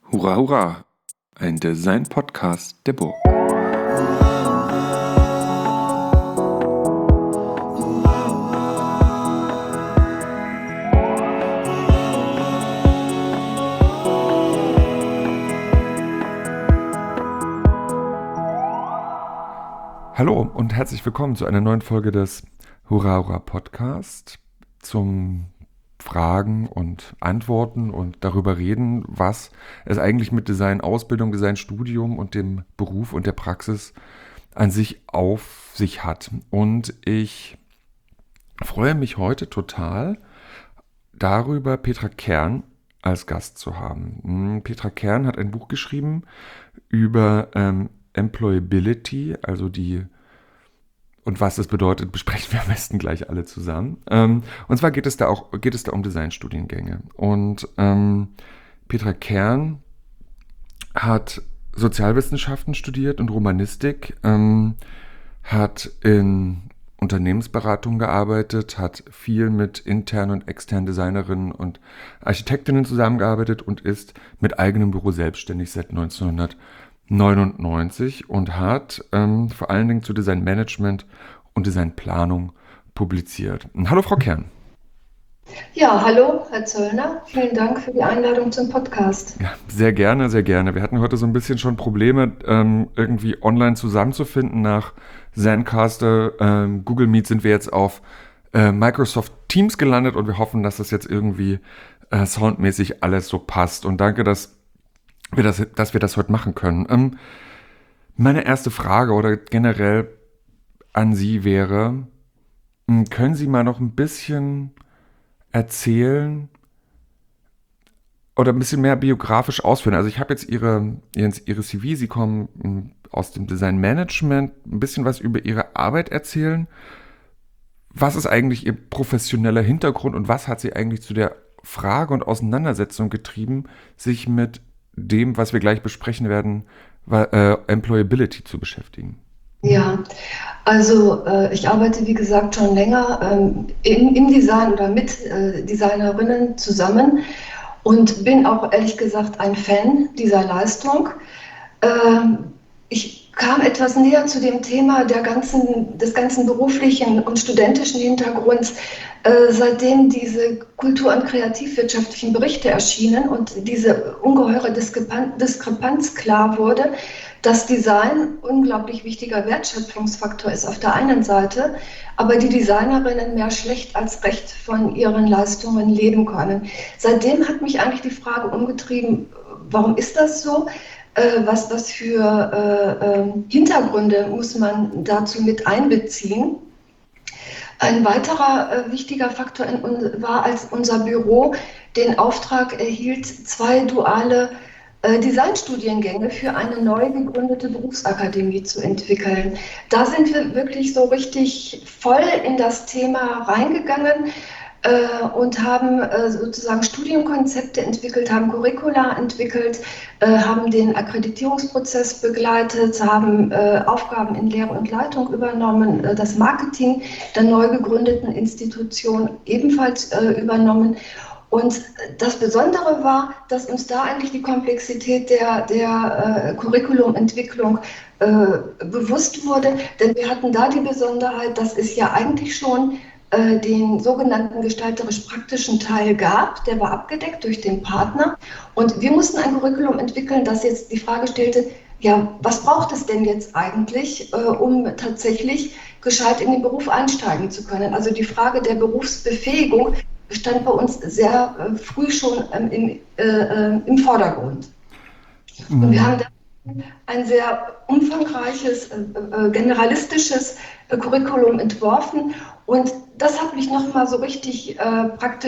Hurra, hurra! Ein Design-Podcast der Burg. Hallo und herzlich willkommen zu einer neuen Folge des Hurra, hurra Podcast zum Fragen und Antworten und darüber reden, was es eigentlich mit Design-Ausbildung, Design-Studium und dem Beruf und der Praxis an sich auf sich hat. Und ich freue mich heute total darüber, Petra Kern als Gast zu haben. Petra Kern hat ein Buch geschrieben über Employability, also die und was das bedeutet, besprechen wir am besten gleich alle zusammen. Und zwar geht es da um Designstudiengänge. Und Petra Kern hat Sozialwissenschaften studiert und Romanistik, hat in Unternehmensberatung gearbeitet, hat viel mit internen und externen Designerinnen und Architektinnen zusammengearbeitet und ist mit eigenem Büro selbstständig seit 1999 und hat vor allen Dingen zu Designmanagement und Designplanung publiziert. Hallo Frau Kern. Ja, hallo, Herr Zöllner. Vielen Dank für die Einladung zum Podcast. Ja, sehr gerne, sehr gerne. Wir hatten heute so ein bisschen schon Probleme, irgendwie online zusammenzufinden. Nach Zencastr, Google Meet sind wir jetzt auf Microsoft Teams gelandet und wir hoffen, dass das jetzt irgendwie soundmäßig alles so passt. Und danke, dass wir das heute machen können. Meine erste Frage oder generell an Sie wäre, können Sie mal noch ein bisschen erzählen oder ein bisschen mehr biografisch ausführen? Also ich habe jetzt Ihre CV, Sie kommen aus dem Designmanagement, ein bisschen was über Ihre Arbeit erzählen. Was ist eigentlich Ihr professioneller Hintergrund und was hat Sie eigentlich zu der Frage und Auseinandersetzung getrieben, sich mit dem, was wir gleich besprechen werden, Employability zu beschäftigen? Ja, also ich arbeite, wie gesagt, schon länger im Design oder mit Designerinnen zusammen und bin auch ehrlich gesagt ein Fan dieser Leistung. Ich kam etwas näher zu dem Thema des ganzen beruflichen und studentischen Hintergrunds, seitdem diese kultur- und kreativwirtschaftlichen Berichte erschienen und diese ungeheure Diskrepanz klar wurde, dass Design unglaublich wichtiger Wertschöpfungsfaktor ist auf der einen Seite, aber die Designerinnen mehr schlecht als recht von ihren Leistungen leben können. Seitdem hat mich eigentlich die Frage umgetrieben, warum ist das so? Was für Hintergründe muss man dazu mit einbeziehen? Ein weiterer wichtiger Faktor war, als unser Büro den Auftrag erhielt, 2 duale Designstudiengänge für eine neu gegründete Berufsakademie zu entwickeln. Da sind wir wirklich so richtig voll in das Thema reingegangen und haben sozusagen Studienkonzepte entwickelt, haben Curricula entwickelt, haben den Akkreditierungsprozess begleitet, haben Aufgaben in Lehre und Leitung übernommen, das Marketing der neu gegründeten Institution ebenfalls übernommen. Und das Besondere war, dass uns da eigentlich die Komplexität der Curriculumentwicklung bewusst wurde, denn wir hatten da die Besonderheit, dass es ja eigentlich schon den sogenannten gestalterisch-praktischen Teil gab, der war abgedeckt durch den Partner und wir mussten ein Curriculum entwickeln, das jetzt die Frage stellte, ja, was braucht es denn jetzt eigentlich, um tatsächlich gescheit in den Beruf einsteigen zu können? Also die Frage der Berufsbefähigung stand bei uns sehr früh schon im Vordergrund. Und wir haben da ein sehr umfangreiches, generalistisches Curriculum entworfen und das hat mich nochmal so richtig hat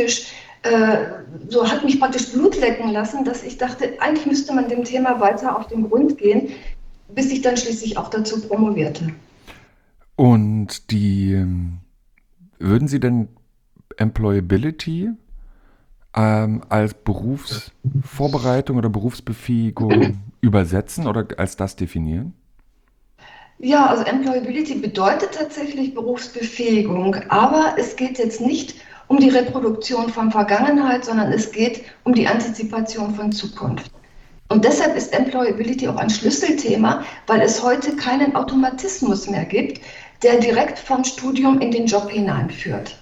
mich praktisch Blut lecken lassen, dass ich dachte, eigentlich müsste man dem Thema weiter auf den Grund gehen, bis ich dann schließlich auch dazu promovierte. Und würden Sie denn Employability als Berufsvorbereitung oder Berufsbefähigung übersetzen oder als das definieren? Ja, also Employability bedeutet tatsächlich Berufsbefähigung, aber es geht jetzt nicht um die Reproduktion von Vergangenheit, sondern es geht um die Antizipation von Zukunft. Und deshalb ist Employability auch ein Schlüsselthema, weil es heute keinen Automatismus mehr gibt, der direkt vom Studium in den Job hineinführt.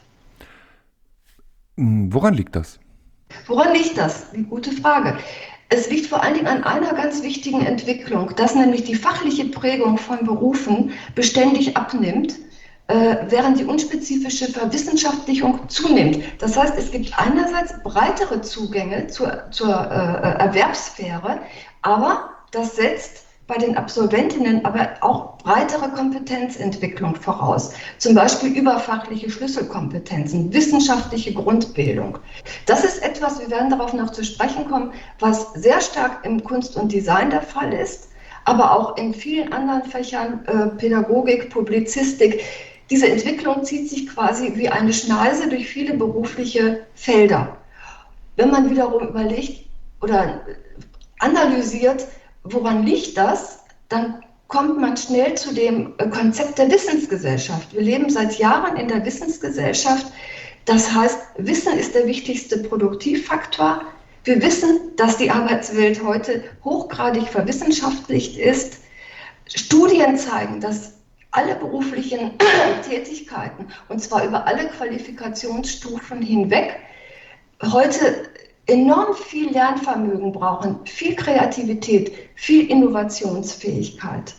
Woran liegt das? Woran liegt das? Die gute Frage. Es liegt vor allen Dingen an einer ganz wichtigen Entwicklung, dass nämlich die fachliche Prägung von Berufen beständig abnimmt, während die unspezifische Verwissenschaftlichung zunimmt. Das heißt, es gibt einerseits breitere Zugänge zur Erwerbssphäre, aber das setzt bei den Absolventinnen aber auch breitere Kompetenzentwicklung voraus. Zum Beispiel überfachliche Schlüsselkompetenzen, wissenschaftliche Grundbildung. Das ist etwas, wir werden darauf noch zu sprechen kommen, was sehr stark im Kunst und Design der Fall ist, aber auch in vielen anderen Fächern, Pädagogik, Publizistik. Diese Entwicklung zieht sich quasi wie eine Schneise durch viele berufliche Felder. Wenn man wiederum überlegt oder analysiert, woran liegt das, dann kommt man schnell zu dem Konzept der Wissensgesellschaft. Wir leben seit Jahren in der Wissensgesellschaft. Das heißt, Wissen ist der wichtigste Produktivfaktor. Wir wissen, dass die Arbeitswelt heute hochgradig verwissenschaftlicht ist. Studien zeigen, dass alle beruflichen Tätigkeiten, und zwar über alle Qualifikationsstufen hinweg, heute enorm viel Lernvermögen brauchen, viel Kreativität, viel Innovationsfähigkeit.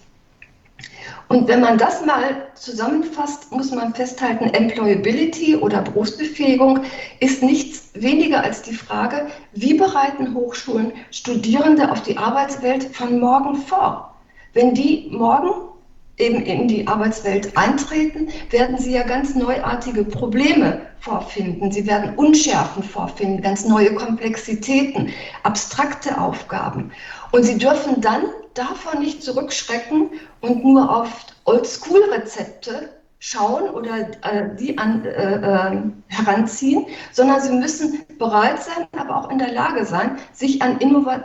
Und wenn man das mal zusammenfasst, muss man festhalten, Employability oder Berufsbefähigung ist nichts weniger als die Frage, wie bereiten Hochschulen Studierende auf die Arbeitswelt von morgen vor? Wenn die morgen eben in die Arbeitswelt eintreten, werden sie ja ganz neuartige Probleme vorfinden. Sie werden Unschärfen vorfinden, ganz neue Komplexitäten, abstrakte Aufgaben. Und sie dürfen dann davon nicht zurückschrecken und nur auf Oldschool-Rezepte schauen oder die heranziehen, sondern sie müssen bereit sein, aber auch in der Lage sein, sich an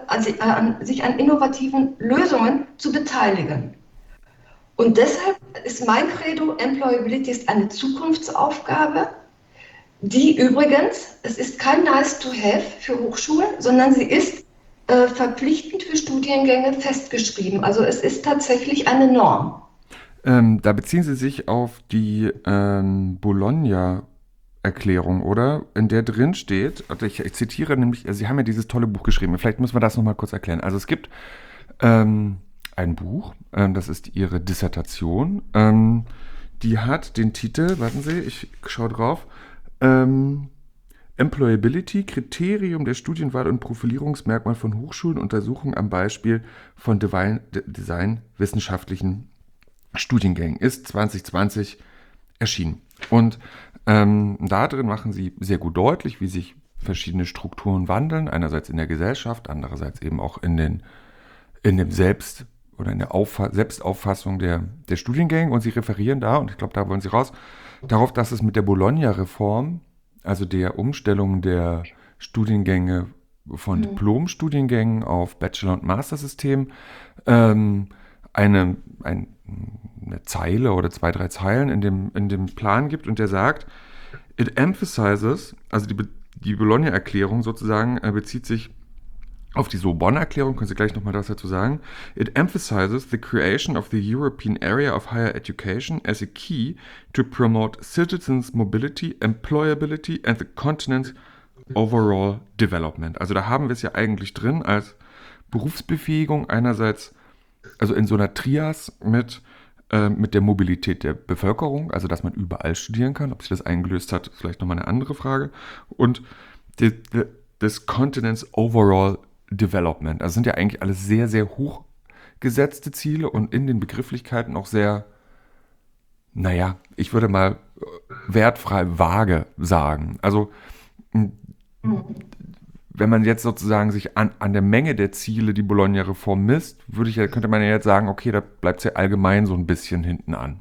innovativen Lösungen zu beteiligen. Und deshalb ist mein Credo, Employability ist eine Zukunftsaufgabe, die übrigens, es ist kein nice to have für Hochschulen, sondern sie ist verpflichtend für Studiengänge festgeschrieben. Also es ist tatsächlich eine Norm. Da beziehen Sie sich auf die Bologna-Erklärung, oder? In der drin steht, also ich zitiere nämlich, also Sie haben ja dieses tolle Buch geschrieben, vielleicht müssen wir das nochmal kurz erklären. Also es gibt ein Buch, das ist Ihre Dissertation, die hat den Titel, warten Sie, ich schaue drauf, Employability, Kriterium der Studienwahl und Profilierungsmerkmal von Hochschulen, Untersuchung am Beispiel von designwissenschaftlichen Studiengängen, ist 2020 erschienen. Und da drin machen Sie sehr gut deutlich, wie sich verschiedene Strukturen wandeln, einerseits in der Gesellschaft, andererseits eben auch in dem Selbst- oder in der Selbstauffassung der Studiengänge. Und Sie referieren da, und ich glaube, da wollen Sie raus, darauf, dass es mit der Bologna-Reform, also der Umstellung der Studiengänge von Diplom-Studiengängen auf Bachelor- und Master-System, eine Zeile oder 2, 3 Zeilen in dem Plan gibt, und der sagt, it emphasizes, also die Bologna-Erklärung sozusagen bezieht sich auf die Sorbonne-Erklärung, können Sie gleich nochmal was dazu sagen. It emphasizes the creation of the European Area of Higher Education as a key to promote citizens' mobility, employability and the continent's overall development. Also da haben wir es ja eigentlich drin als Berufsbefähigung einerseits, also in so einer Trias mit der Mobilität der Bevölkerung, also dass man überall studieren kann. Ob sich das eingelöst hat, ist vielleicht nochmal eine andere Frage. Und des Continent's overall Development. Also sind ja eigentlich alles sehr, sehr hoch gesetzte Ziele und in den Begrifflichkeiten auch sehr, naja, ich würde mal wertfrei vage sagen. Also wenn man jetzt sozusagen sich an der Menge der Ziele die Bologna-Reform misst, könnte man ja jetzt sagen, okay, da bleibt es ja allgemein so ein bisschen hinten an.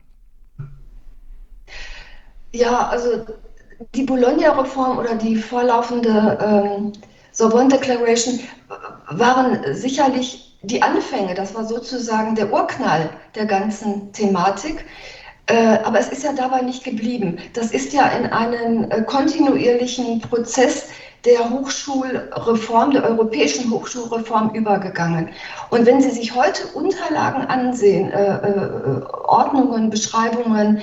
Ja, also die Bologna-Reform oder die vorlaufende Sorbonne Declaration waren sicherlich die Anfänge. Das war sozusagen der Urknall der ganzen Thematik. Aber es ist ja dabei nicht geblieben. Das ist ja in einen kontinuierlichen Prozess der Hochschulreform, der europäischen Hochschulreform übergegangen. Und wenn Sie sich heute Unterlagen ansehen, Ordnungen, Beschreibungen,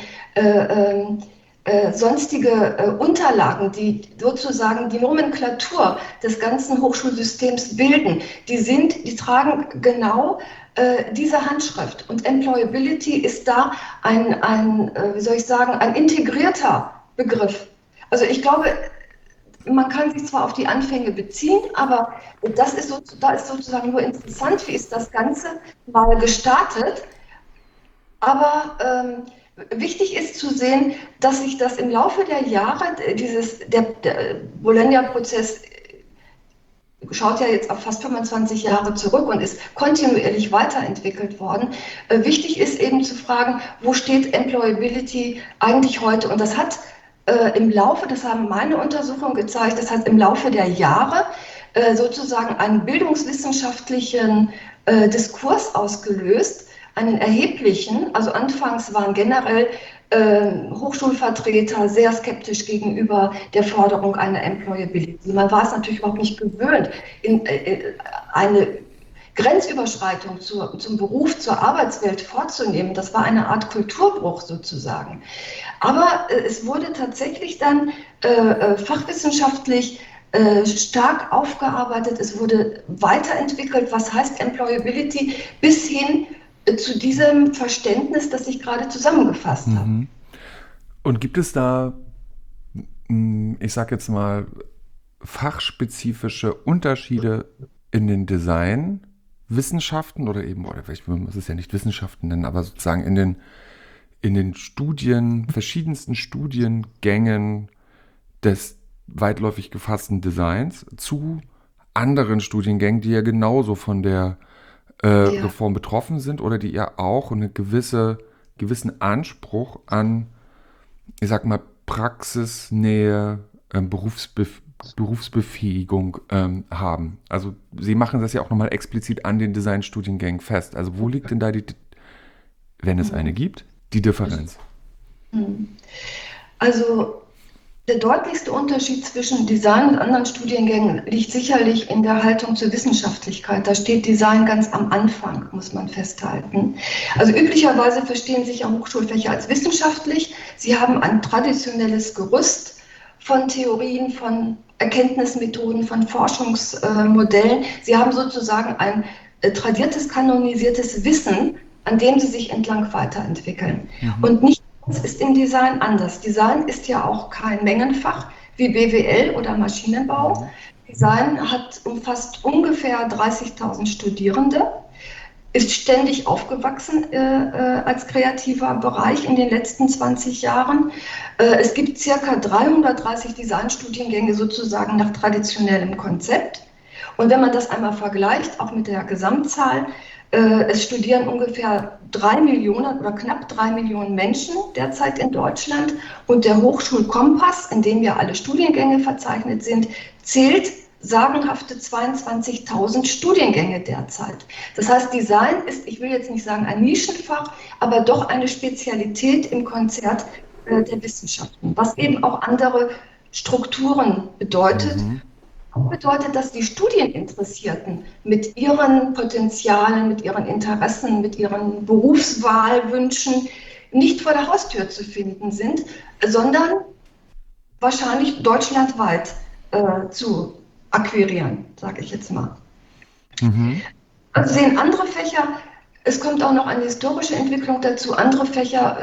sonstige Unterlagen, die sozusagen die Nomenklatur des ganzen Hochschulsystems bilden, die tragen genau diese Handschrift. Und Employability ist da wie soll ich sagen, ein integrierter Begriff. Also ich glaube, man kann sich zwar auf die Anfänge beziehen, aber da ist sozusagen nur interessant, wie ist das Ganze mal gestartet. Aber wichtig ist zu sehen, dass sich das im Laufe der Jahre, der Bologna-Prozess schaut ja jetzt auf fast 25 Jahre zurück und ist kontinuierlich weiterentwickelt worden. Wichtig ist eben zu fragen, wo steht Employability eigentlich heute? Und das hat das haben meine Untersuchungen gezeigt, das hat im Laufe der Jahre sozusagen einen bildungswissenschaftlichen Diskurs ausgelöst, einen erheblichen. Also anfangs waren generell Hochschulvertreter sehr skeptisch gegenüber der Forderung einer Employability. Man war es natürlich überhaupt nicht gewöhnt, eine Grenzüberschreitung zum Beruf, zur Arbeitswelt vorzunehmen. Das war eine Art Kulturbruch sozusagen. Aber es wurde tatsächlich dann fachwissenschaftlich stark aufgearbeitet. Es wurde weiterentwickelt, was heißt Employability, bis hin zu diesem Verständnis, das ich gerade zusammengefasst habe. Und gibt es da, ich sag jetzt mal, fachspezifische Unterschiede in den Designwissenschaften oder vielleicht muss es ja nicht Wissenschaften nennen, aber sozusagen in den verschiedensten Studiengängen des weitläufig gefassten Designs zu anderen Studiengängen, die ja genauso von der Reform betroffen sind oder die ja auch einen gewissen Anspruch an, ich sag mal, Praxisnähe, Berufsbefähigung haben. Also Sie machen das ja auch nochmal explizit an den Designstudiengängen fest. Also wo liegt denn da wenn es eine gibt, die Differenz? Also der deutlichste Unterschied zwischen Design und anderen Studiengängen liegt sicherlich in der Haltung zur Wissenschaftlichkeit. Da steht Design ganz am Anfang, muss man festhalten. Also üblicherweise verstehen sich ja Hochschulfächer als wissenschaftlich. Sie haben ein traditionelles Gerüst von Theorien, von Erkenntnismethoden, von Forschungsmodellen. Sie haben sozusagen ein tradiertes, kanonisiertes Wissen, an dem sie sich entlang weiterentwickeln. Und nicht das ist im Design anders. Design ist ja auch kein Mengenfach wie BWL oder Maschinenbau. Design umfasst ungefähr 30.000 Studierende, ist ständig aufgewachsen als kreativer Bereich in den letzten 20 Jahren. Es gibt circa 330 Designstudiengänge sozusagen nach traditionellem Konzept. Und wenn man das einmal vergleicht, auch mit der Gesamtzahl, es studieren ungefähr 3 Millionen oder knapp 3 Millionen Menschen derzeit in Deutschland. Und der Hochschulkompass, in dem ja alle Studiengänge verzeichnet sind, zählt sagenhafte 22.000 Studiengänge derzeit. Das heißt, Design ist, ich will jetzt nicht sagen ein Nischenfach, aber doch eine Spezialität im Konzert der Wissenschaften, was eben auch andere Strukturen bedeutet. Bedeutet, dass die Studieninteressierten mit ihren Potenzialen, mit ihren Interessen, mit ihren Berufswahlwünschen nicht vor der Haustür zu finden sind, sondern wahrscheinlich deutschlandweit zu akquirieren, sage ich jetzt mal. Also sehen andere Fächer, es kommt auch noch eine historische Entwicklung dazu, andere Fächer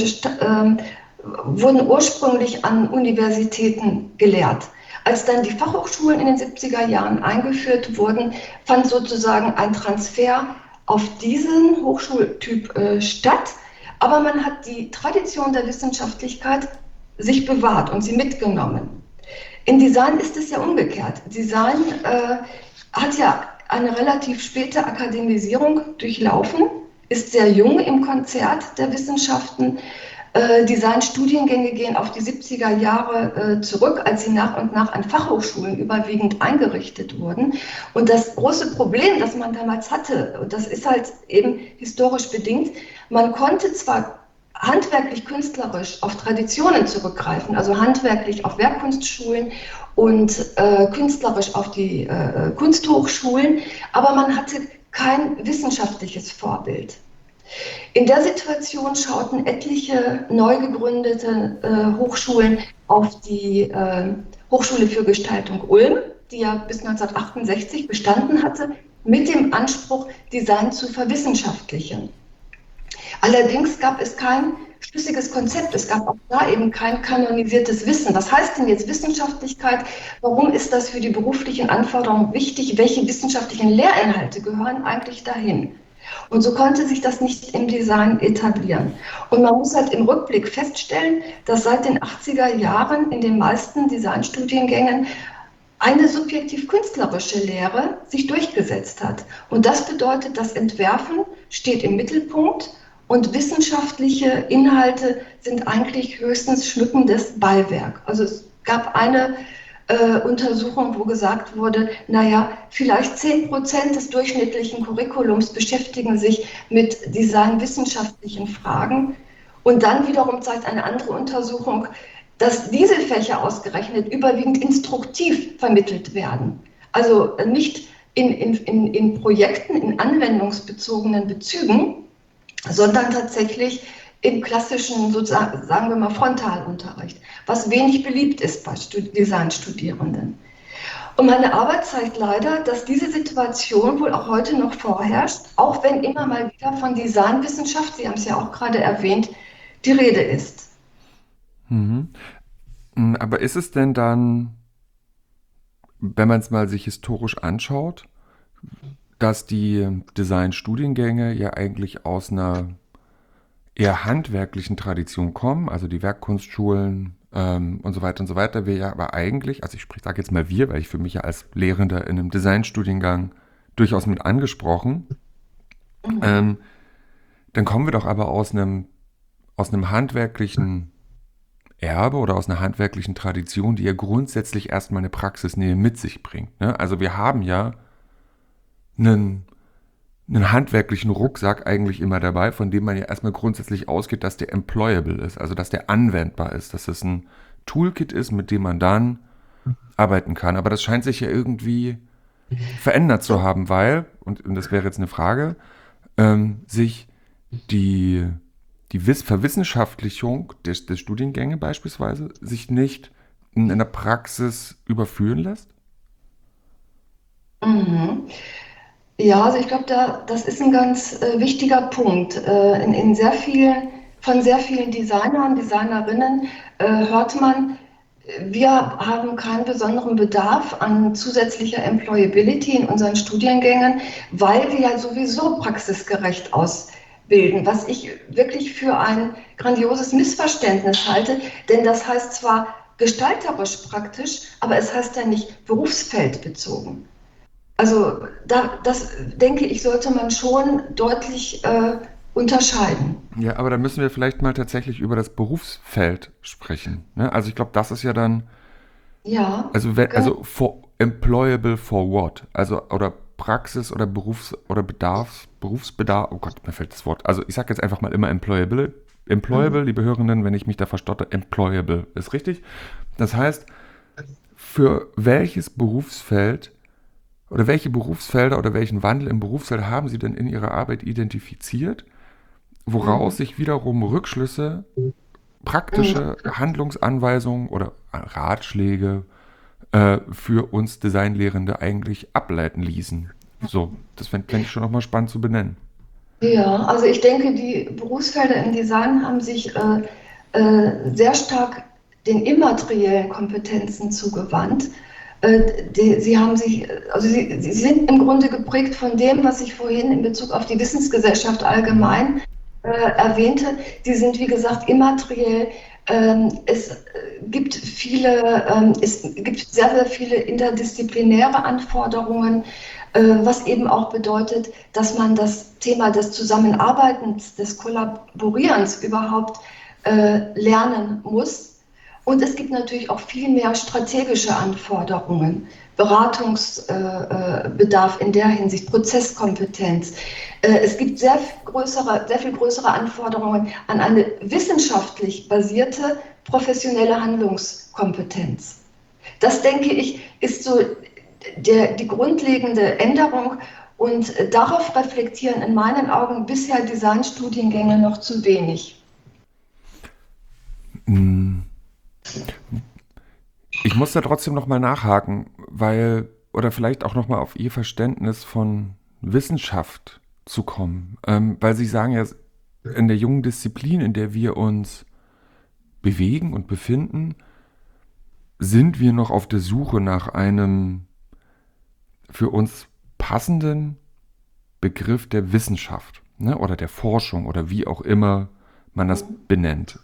wurden ursprünglich an Universitäten gelehrt. Als dann die Fachhochschulen in den 70er Jahren eingeführt wurden, fand sozusagen ein Transfer auf diesen Hochschultyp statt. Aber man hat die Tradition der Wissenschaftlichkeit sich bewahrt und sie mitgenommen. In Design ist es ja umgekehrt. Design hat ja eine relativ späte Akademisierung durchlaufen, ist sehr jung im Konzert der Wissenschaften. Designstudiengänge gehen auf die 70er Jahre zurück, als sie nach und nach an Fachhochschulen überwiegend eingerichtet wurden. Und das große Problem, das man damals hatte, und das ist halt eben historisch bedingt, man konnte zwar handwerklich-künstlerisch auf Traditionen zurückgreifen, also handwerklich auf Werkkunstschulen und künstlerisch auf die Kunsthochschulen, aber man hatte kein wissenschaftliches Vorbild. In der Situation schauten etliche neu gegründete Hochschulen auf die Hochschule für Gestaltung Ulm, die ja bis 1968 bestanden hatte, mit dem Anspruch, Design zu verwissenschaftlichen. Allerdings gab es kein schlüssiges Konzept. Es gab auch da eben kein kanonisiertes Wissen. Was heißt denn jetzt Wissenschaftlichkeit? Warum ist das für die beruflichen Anforderungen wichtig? Welche wissenschaftlichen Lehrinhalte gehören eigentlich dahin? Und so konnte sich das nicht im Design etablieren. Und man muss halt im Rückblick feststellen, dass seit den 80er Jahren in den meisten Designstudiengängen eine subjektiv-künstlerische Lehre sich durchgesetzt hat. Und das bedeutet, das Entwerfen steht im Mittelpunkt und wissenschaftliche Inhalte sind eigentlich höchstens schmückendes Beiwerk. Also es gab eine Untersuchung, wo gesagt wurde, naja, vielleicht 10% des durchschnittlichen Curriculums beschäftigen sich mit designwissenschaftlichen Fragen. Und dann wiederum zeigt eine andere Untersuchung, dass diese Fächer ausgerechnet überwiegend instruktiv vermittelt werden. Also nicht in Projekten, in anwendungsbezogenen Bezügen, sondern tatsächlich im klassischen, sozusagen, sagen wir mal, Frontalunterricht, was wenig beliebt ist bei Designstudierenden. Und meine Arbeit zeigt leider, dass diese Situation wohl auch heute noch vorherrscht, auch wenn immer mal wieder von Designwissenschaft, Sie haben es ja auch gerade erwähnt, die Rede ist. Mhm. Aber ist es denn dann, wenn man es mal sich historisch anschaut, dass die Designstudiengänge ja eigentlich aus einer eher handwerklichen Tradition kommen, also die Werkkunstschulen und so weiter und so weiter, wir ja aber eigentlich, also ich sage jetzt mal wir, weil ich für mich ja als Lehrender in einem Designstudiengang durchaus mit angesprochen, ähm, dann kommen wir doch aber aus einem handwerklichen Erbe oder aus einer handwerklichen Tradition, die ja grundsätzlich erstmal eine Praxisnähe mit sich bringt. Ne? Also wir haben ja einen handwerklichen Rucksack eigentlich immer dabei, von dem man ja erstmal grundsätzlich ausgeht, dass der employable ist, also dass der anwendbar ist, dass es ein Toolkit ist, mit dem man dann arbeiten kann. Aber das scheint sich ja irgendwie verändert zu haben, weil, und das wäre jetzt eine Frage, sich die, die Verwissenschaftlichung des Studiengänge beispielsweise sich nicht in einer Praxis überführen lässt? Mhm. Ja, also ich glaube, das ist ein ganz wichtiger Punkt. Von sehr vielen Designern, Designerinnen hört man, wir haben keinen besonderen Bedarf an zusätzlicher Employability in unseren Studiengängen, weil wir ja sowieso praxisgerecht ausbilden, was ich wirklich für ein grandioses Missverständnis halte, denn das heißt zwar gestalterisch praktisch, aber es heißt ja nicht berufsfeldbezogen. Also das denke ich, sollte man schon deutlich unterscheiden. Ja, aber da müssen wir vielleicht mal tatsächlich über das Berufsfeld sprechen. Ne? Also ich glaube, das ist ja dann, Ja, also for, employable for what? Also oder Praxis oder oder Berufsbedarf, oh Gott, mir fällt das Wort. Also ich sage jetzt einfach mal immer employable, liebe Hörenden, wenn ich mich da verstotter, employable ist richtig. Das heißt, für welches Berufsfeld oder welche Berufsfelder oder welchen Wandel im Berufsfeld haben Sie denn in Ihrer Arbeit identifiziert, woraus sich wiederum Rückschlüsse, praktische Handlungsanweisungen oder Ratschläge für uns Designlehrende eigentlich ableiten ließen. So, das fände ich schon nochmal spannend zu benennen. ja, also ich denke, die Berufsfelder im Design haben sich sehr stark den immateriellen Kompetenzen zugewandt. Sie haben sich, also sie sind im Grunde geprägt von dem, was ich vorhin in Bezug auf die Wissensgesellschaft allgemein erwähnte. Die sind, wie gesagt, immateriell. Es gibt sehr, sehr viele interdisziplinäre Anforderungen, was eben auch bedeutet, dass man das Thema des Zusammenarbeitens, des Kollaborierens überhaupt lernen muss. Und es gibt natürlich auch viel mehr strategische Anforderungen, Beratungsbedarf in der Hinsicht, Prozesskompetenz. Es gibt sehr viel größere Anforderungen an eine wissenschaftlich basierte professionelle Handlungskompetenz. Das, denke ich, ist so die grundlegende Änderung. Und darauf reflektieren in meinen Augen bisher Designstudiengänge noch zu wenig. Ich muss da trotzdem nochmal nachhaken, oder vielleicht auch nochmal auf Ihr Verständnis von Wissenschaft zu kommen. Weil Sie sagen ja, in der jungen Disziplin, in der wir uns bewegen und befinden, sind wir noch auf der Suche nach einem für uns passenden Begriff der Wissenschaft, ne? Oder der Forschung oder wie auch immer man das benennt.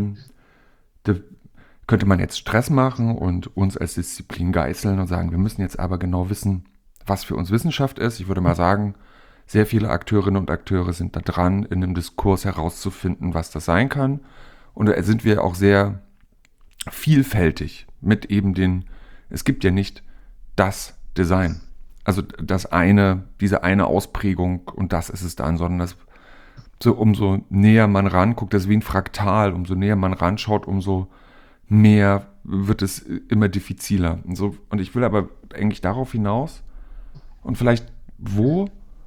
Da könnte man jetzt Stress machen und uns als Disziplin geißeln und sagen, wir müssen jetzt aber genau wissen, was für uns Wissenschaft ist. Ich würde mal sagen, sehr viele Akteurinnen und Akteure sind da dran, in einem Diskurs herauszufinden, was das sein kann. Und da sind wir auch sehr vielfältig mit es gibt ja nicht das Design. Also diese eine Ausprägung und das ist es dann, sondern umso näher man ranguckt, das ist wie ein Fraktal, umso näher man ranschaut, umso mehr wird es immer diffiziler. Und ich will aber eigentlich darauf hinaus und vielleicht, wo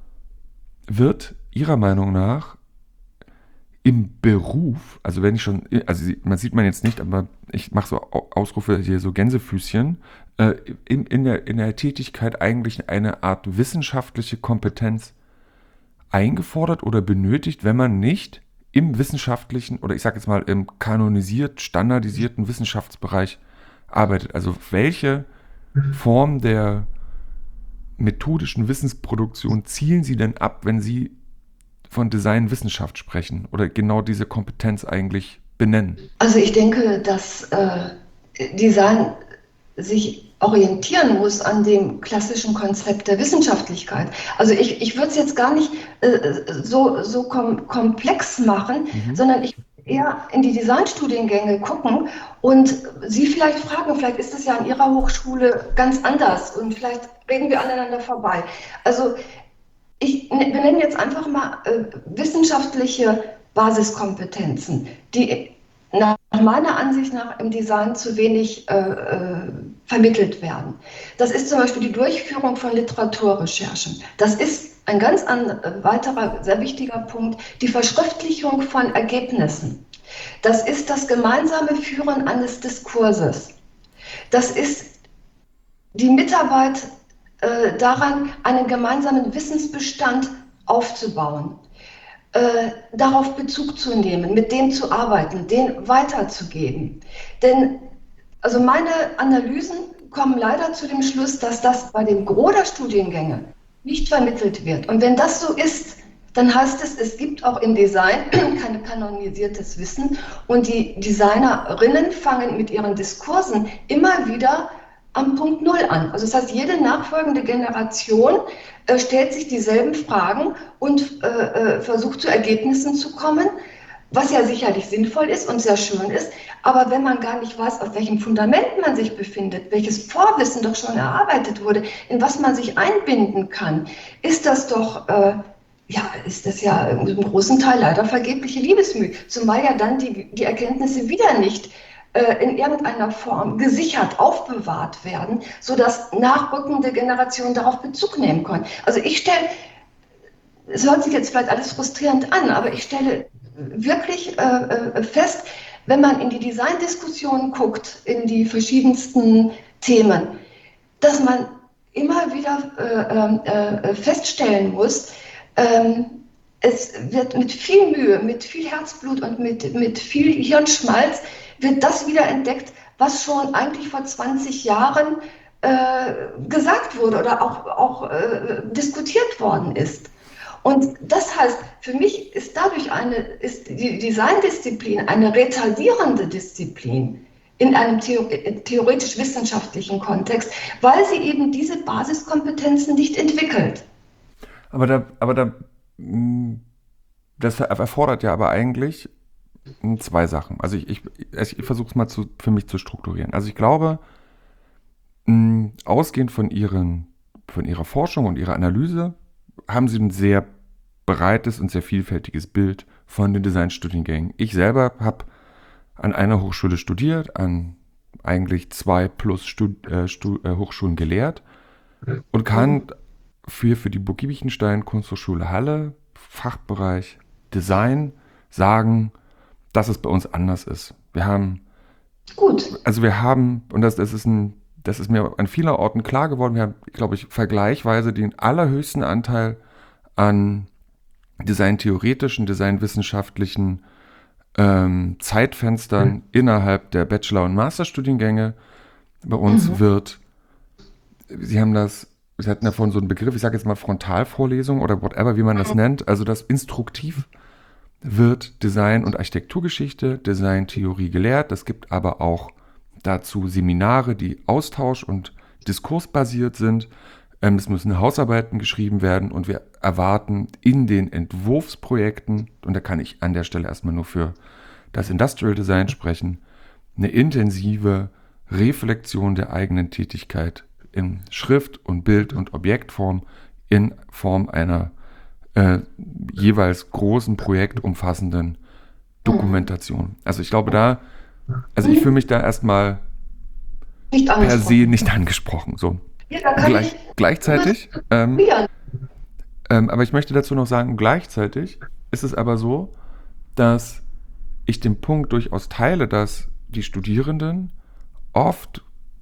wird Ihrer Meinung nach im Beruf, also wenn ich schon, man sieht man jetzt nicht, aber ich mache so Ausrufe hier, so Gänsefüßchen, in der Tätigkeit eigentlich eine Art wissenschaftliche Kompetenz eingefordert oder benötigt, wenn man nicht im wissenschaftlichen oder ich sage jetzt mal im standardisierten Wissenschaftsbereich arbeitet. Also welche Form der methodischen Wissensproduktion zielen Sie denn ab, wenn Sie von Designwissenschaft sprechen oder genau diese Kompetenz eigentlich benennen? Also ich denke, dass Design sich orientieren muss an dem klassischen Konzept der Wissenschaftlichkeit. Also ich würde es jetzt gar nicht so komplex machen, sondern ich eher in die Designstudiengänge gucken und Sie vielleicht fragen, vielleicht ist es ja an Ihrer Hochschule ganz anders und vielleicht reden wir aneinander vorbei. Also ich benenne jetzt einfach mal wissenschaftliche Basiskompetenzen, die nach meiner Ansicht nach im Design zu wenig vermittelt werden. Das ist zum Beispiel die Durchführung von Literaturrecherchen. Das ist ein weiterer sehr wichtiger Punkt, die Verschriftlichung von Ergebnissen. Das ist das gemeinsame Führen eines Diskurses. Das ist die Mitarbeit daran, einen gemeinsamen Wissensbestand aufzubauen, darauf Bezug zu nehmen, mit dem zu arbeiten, den weiterzugeben. Denn also meine Analysen kommen leider zu dem Schluss, dass das bei dem Gros der Studiengänge nicht vermittelt wird. Und wenn das so ist, dann heißt es gibt auch im Design kein kanonisiertes Wissen und die Designerinnen fangen mit ihren Diskursen immer wieder am Punkt Null an. Also das heißt, jede nachfolgende Generation stellt sich dieselben Fragen und versucht zu Ergebnissen zu kommen, was ja sicherlich sinnvoll ist und sehr schön ist. Aber wenn man gar nicht weiß, auf welchem Fundament man sich befindet, welches Vorwissen doch schon erarbeitet wurde, in was man sich einbinden kann, ist das ja im großen Teil leider vergebliche Liebesmüh. Zumal ja dann die Erkenntnisse wieder nicht in irgendeiner Form gesichert, aufbewahrt werden, sodass nachrückende Generationen darauf Bezug nehmen können. Also es hört sich jetzt vielleicht alles frustrierend an, aber ich stelle wirklich fest, wenn man in die Design-Diskussionen guckt, in die verschiedensten Themen, dass man immer wieder feststellen muss, es wird mit viel Mühe, mit viel Herzblut und mit viel Hirnschmalz wird das wieder entdeckt, was schon eigentlich vor 20 Jahren gesagt wurde oder auch diskutiert worden ist. Und das heißt, für mich ist die Designdisziplin eine retardierende Disziplin in einem theoretisch-wissenschaftlichen Kontext, weil sie eben diese Basiskompetenzen nicht entwickelt. Das erfordert ja aber eigentlich Zwei Sachen. Also ich versuche es mal für mich zu strukturieren. Also ich glaube, ausgehend von ihrer Forschung und ihrer Analyse haben sie ein sehr breites und sehr vielfältiges Bild von den Designstudiengängen. Ich selber habe an einer Hochschule studiert, an eigentlich zwei plus Hochschulen gelehrt und kann Mhm. für die Burg Giebichenstein Kunsthochschule Halle, Fachbereich Design, sagen, dass es bei uns anders ist. Gut. Und das ist mir an vielen Orten klar geworden, wir haben, glaube ich, vergleichsweise den allerhöchsten Anteil an designtheoretischen, designwissenschaftlichen Zeitfenstern innerhalb der Bachelor- und Masterstudiengänge. Bei uns Mhm. wird, Sie haben das, Sie hatten davon so einen Begriff, ich sage jetzt mal Frontalvorlesung oder whatever, wie man das nennt, also das instruktiv wird Design- und Architekturgeschichte, Designtheorie gelehrt. Es gibt aber auch dazu Seminare, die austausch- und diskursbasiert sind. Es müssen Hausarbeiten geschrieben werden und wir erwarten in den Entwurfsprojekten, und da kann ich an der Stelle erstmal nur für das Industrial Design sprechen, eine intensive Reflexion der eigenen Tätigkeit in Schrift- und Bild- und Objektform in Form einer äh, jeweils großen projektumfassenden Mhm. Dokumentation. Also ich glaube also ich fühle Mhm. mich da erstmal Nicht per se angesprochen. nicht angesprochen. So. Ja, da kann ich nur Gleichzeitig, probieren. aber ich möchte dazu noch sagen, gleichzeitig ist es aber so, dass ich den Punkt durchaus teile, dass die Studierenden oft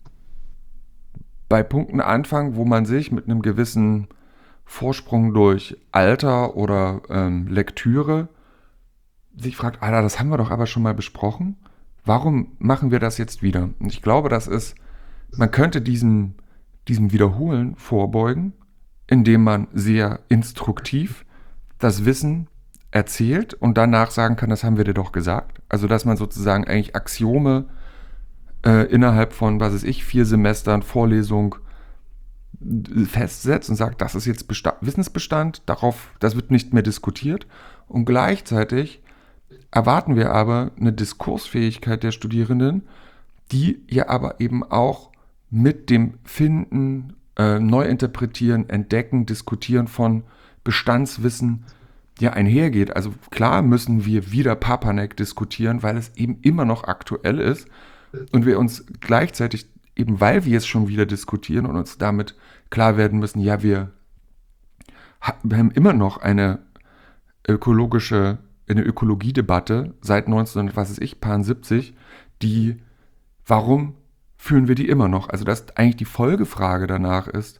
bei Punkten anfangen, wo man sich mit einem gewissen Vorsprung durch Alter oder Lektüre sich fragt, Alter, das haben wir doch aber schon mal besprochen. Warum machen wir das jetzt wieder? Und ich glaube, man könnte diesem Wiederholen vorbeugen, indem man sehr instruktiv das Wissen erzählt und danach sagen kann, das haben wir dir doch gesagt. Also, dass man sozusagen eigentlich Axiome innerhalb von, was weiß ich, 4 Semestern Vorlesung festsetzt und sagt, das ist jetzt Wissensbestand, das wird nicht mehr diskutiert. Und gleichzeitig erwarten wir aber eine Diskursfähigkeit der Studierenden, die ja aber eben auch mit dem Finden, Neuinterpretieren, Entdecken, Diskutieren von Bestandswissen ja einhergeht. Also klar müssen wir wieder Papanek diskutieren, weil es eben immer noch aktuell ist und wir uns gleichzeitig, eben weil wir es schon wieder diskutieren und uns damit klar werden müssen, ja, wir haben immer noch ökologische, eine Ökologiedebatte seit 19, was weiß ich, paar 70, die, warum führen wir die immer noch? Also, dass eigentlich die Folgefrage danach ist,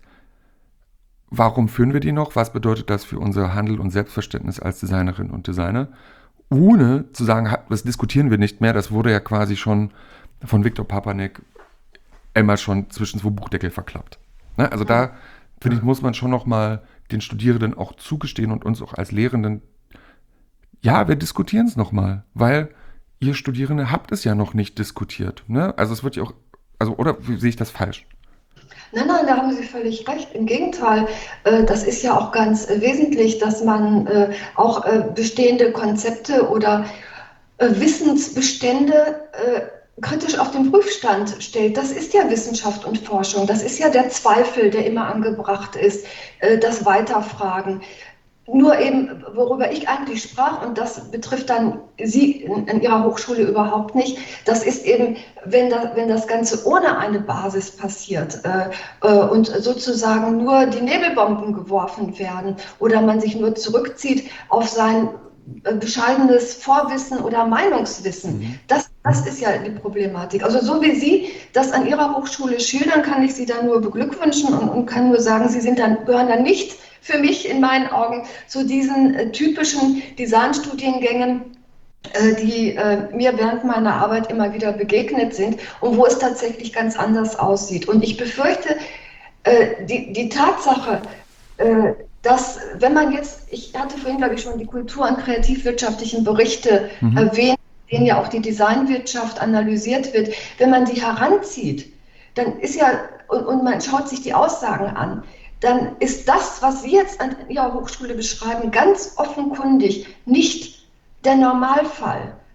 warum führen wir die noch? Was bedeutet das für unser Handel und Selbstverständnis als Designerinnen und Designer? Ohne zu sagen, das diskutieren wir nicht mehr, das wurde ja quasi schon von Viktor Papanek einmal schon zwischen zwei Buchdeckel verklappt. Ne? Also da, finde ich, muss man schon nochmal den Studierenden auch zugestehen und uns auch als Lehrenden, ja, wir diskutieren es nochmal, weil ihr Studierende habt es ja noch nicht diskutiert. Ne? Also es wird ja auch, also, oder sehe ich das falsch? Nein, nein, da haben Sie völlig recht. Im Gegenteil, das ist ja auch ganz wesentlich, dass man auch bestehende Konzepte oder Wissensbestände kritisch auf den Prüfstand stellt. Das ist ja Wissenschaft und Forschung. Das ist ja der Zweifel, der immer angebracht ist, das Weiterfragen. Nur eben, worüber ich eigentlich sprach, und das betrifft dann Sie in Ihrer Hochschule überhaupt nicht, das ist eben, wenn das Ganze ohne eine Basis passiert und sozusagen nur die Nebelbomben geworfen werden oder man sich nur zurückzieht auf sein bescheidenes Vorwissen oder Meinungswissen. Mhm. Das ist ja die Problematik. Also so wie Sie das an Ihrer Hochschule schildern, kann ich Sie da nur beglückwünschen und kann nur sagen, Sie gehören dann nicht für mich in meinen Augen zu diesen typischen Designstudiengängen, die mir während meiner Arbeit immer wieder begegnet sind und wo es tatsächlich ganz anders aussieht. Und ich befürchte, die Tatsache, dass wenn man jetzt, ich hatte vorhin, glaube ich, schon die kultur- und kreativwirtschaftlichen Berichte Mhm. erwähnt, in denen ja auch die Designwirtschaft analysiert wird, wenn man die heranzieht, dann ist ja, und man schaut sich die Aussagen an, dann ist das, was Sie jetzt an Ihrer Hochschule beschreiben, ganz offenkundig nicht der Normalfall,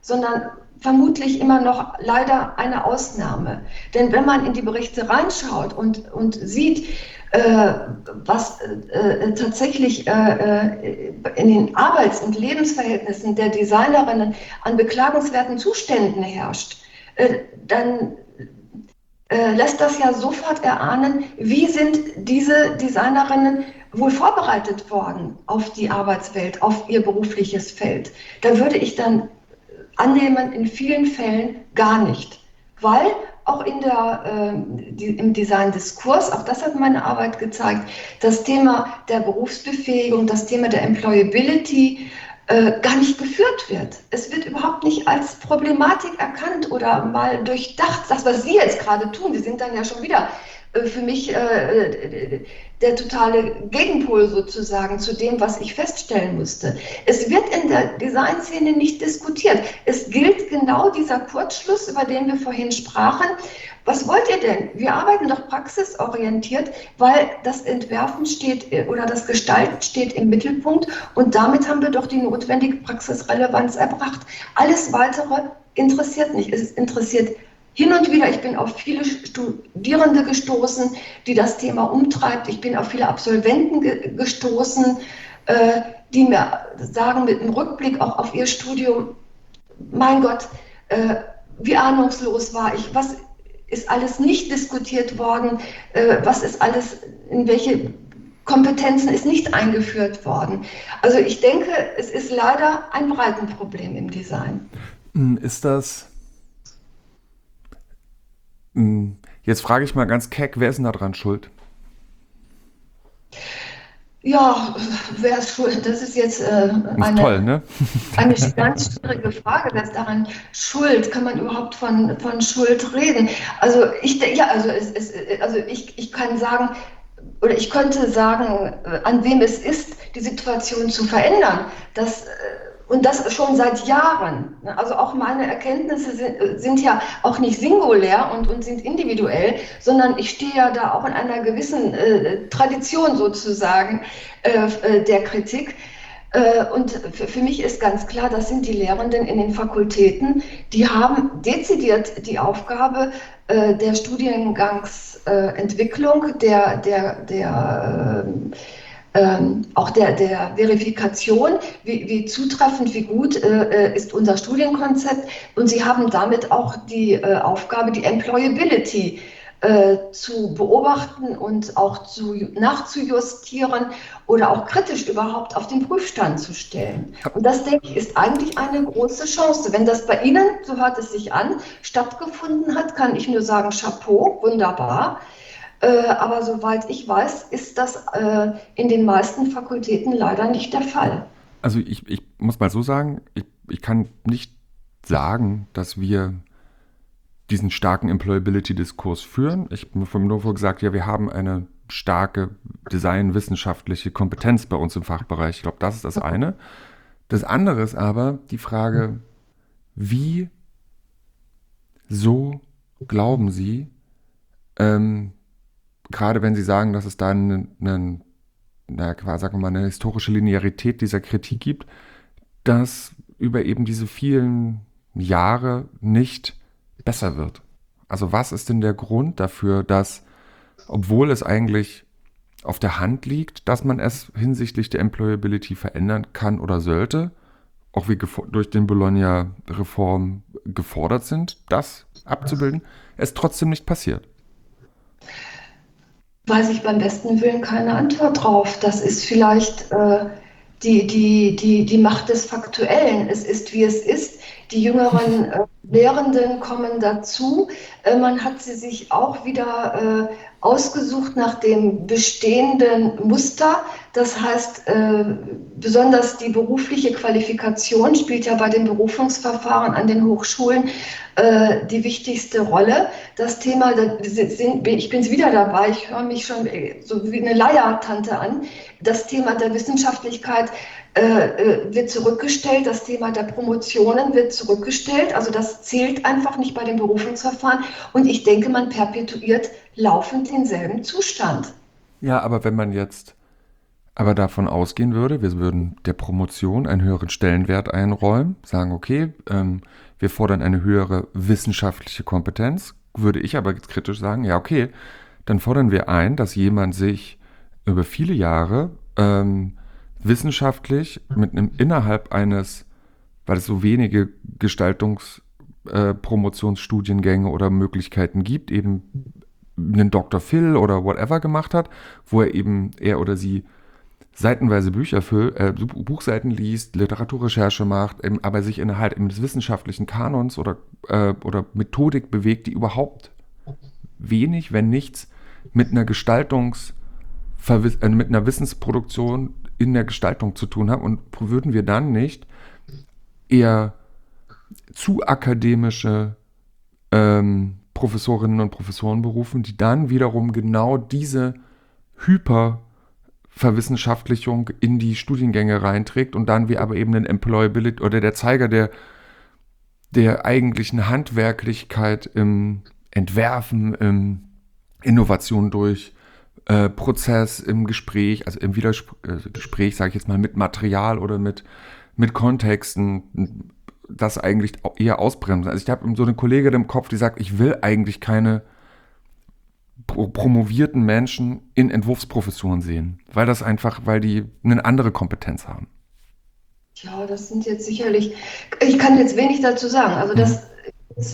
sondern vermutlich immer noch leider eine Ausnahme. Denn wenn man in die Berichte reinschaut und sieht, was tatsächlich in den Arbeits- und Lebensverhältnissen der Designerinnen an beklagenswerten Zuständen herrscht, dann lässt das ja sofort erahnen, wie sind diese Designerinnen wohl vorbereitet worden auf die Arbeitswelt, auf ihr berufliches Feld. Da würde ich dann annehmen, in vielen Fällen gar nicht, weil auch im Design-Diskurs, auch das hat meine Arbeit gezeigt, das Thema der Berufsbefähigung, das Thema der Employability gar nicht geführt wird. Es wird überhaupt nicht als Problematik erkannt oder mal durchdacht. Das, was Sie jetzt gerade tun, Sie sind dann ja schon wieder für mich der totale Gegenpol sozusagen zu dem, was ich feststellen musste. Es wird in der Designszene nicht diskutiert. Es gilt genau dieser Kurzschluss, über den wir vorhin sprachen. Was wollt ihr denn? Wir arbeiten doch praxisorientiert, weil das Entwerfen steht oder das Gestalten steht im Mittelpunkt und damit haben wir doch die notwendige Praxisrelevanz erbracht. Alles Weitere interessiert nicht. Es interessiert hin und wieder, ich bin auf viele Studierende gestoßen, die das Thema umtreibt. Ich bin auf viele Absolventen gestoßen, die mir sagen mit einem Rückblick auch auf ihr Studium, mein Gott, wie ahnungslos war ich, was ist alles nicht diskutiert worden, was ist alles, in welche Kompetenzen ist nicht eingeführt worden. Also ich denke, es ist leider ein Breitenproblem im Design. Ist das, jetzt frage ich mal ganz keck, wer ist denn da dran schuld? Ja, wer ist schuld? Das ist jetzt Ist toll, ne? eine ganz schwierige Frage. Wer ist daran schuld? Kann man überhaupt von Schuld reden? Also ich denke, ja, also ich kann sagen, oder ich könnte sagen, an wem es ist, die Situation zu verändern. Und das schon seit Jahren. Also auch meine Erkenntnisse sind ja auch nicht singulär und sind individuell, sondern ich stehe ja da auch in einer gewissen Tradition sozusagen der Kritik. Und für mich ist ganz klar, das sind die Lehrenden in den Fakultäten, die haben dezidiert die Aufgabe der Studiengangsentwicklung, auch der Verifikation, wie zutreffend, wie gut ist unser Studienkonzept. Und sie haben damit auch die Aufgabe, die Employability zu beobachten und auch nachzujustieren oder auch kritisch überhaupt auf den Prüfstand zu stellen. Und das, denke ich, ist eigentlich eine große Chance. Wenn das bei Ihnen, so hört es sich an, stattgefunden hat, kann ich nur sagen, Chapeau, wunderbar. Aber soweit ich weiß, ist das in den meisten Fakultäten leider nicht der Fall. Also ich muss mal so sagen, ich kann nicht sagen, dass wir diesen starken Employability-Diskurs führen. Ich habe nur gesagt, ja, wir haben eine starke designwissenschaftliche Kompetenz bei uns im Fachbereich. Ich glaube, das ist das eine. Das andere ist aber die Frage, wie so glauben Sie, gerade wenn Sie sagen, dass es da sagen wir mal, eine historische Linearität dieser Kritik gibt, dass über eben diese vielen Jahre nicht besser wird. Also was ist denn der Grund dafür, dass, obwohl es eigentlich auf der Hand liegt, dass man es hinsichtlich der Employability verändern kann oder sollte, auch wie durch den Bologna-Reform gefordert sind, das abzubilden, es trotzdem nicht passiert? Weiß ich beim besten Willen keine Antwort drauf. Das ist vielleicht die Macht des Faktuellen. Es ist, wie es ist. Die jüngeren Lehrenden kommen dazu. Man hat sie sich auch wieder ausgesucht nach dem bestehenden Muster. Das heißt, besonders die berufliche Qualifikation spielt ja bei den Berufungsverfahren an den Hochschulen die wichtigste Rolle. Das Thema, ich bin wieder dabei, ich höre mich schon so wie eine Leiertante an. Das Thema der Wissenschaftlichkeit wird zurückgestellt, das Thema der Promotionen wird zurückgestellt. Also das zählt einfach nicht bei den Berufungsverfahren. Und ich denke, man perpetuiert laufend denselben Zustand. Ja, aber wenn man jetzt, aber davon ausgehen würde, wir würden der Promotion einen höheren Stellenwert einräumen, sagen, okay, wir fordern eine höhere wissenschaftliche Kompetenz, würde ich aber jetzt kritisch sagen, ja, okay, dann fordern wir ein, dass jemand sich über viele Jahre wissenschaftlich mit einem innerhalb eines, weil es so wenige Promotionsstudiengänge oder Möglichkeiten gibt, eben einen Dr. Phil oder whatever gemacht hat, wo er oder sie seitenweise Buchseiten liest, Literaturrecherche macht, aber sich innerhalb des wissenschaftlichen Kanons oder Methodik bewegt, die überhaupt wenig, wenn nichts, mit einer mit einer Wissensproduktion in der Gestaltung zu tun haben. Und würden wir dann nicht eher zu akademische Professorinnen und Professoren berufen, die dann wiederum genau diese Hyperverwissenschaftlichung in die Studiengänge reinträgt und dann wir aber eben den Employability oder der Zeiger der eigentlichen Handwerklichkeit im Entwerfen, im Innovation durch Prozess, im Gespräch, also im Gespräch, sage ich jetzt mal, mit Material oder mit Kontexten, das eigentlich eher ausbremsen. Also ich habe so eine Kollegin im Kopf, die sagt, ich will eigentlich keine promovierten Menschen in Entwurfsprofessuren sehen, weil die eine andere Kompetenz haben. Ja, das sind jetzt sicherlich, ich kann jetzt wenig dazu sagen. Also Mhm. das ist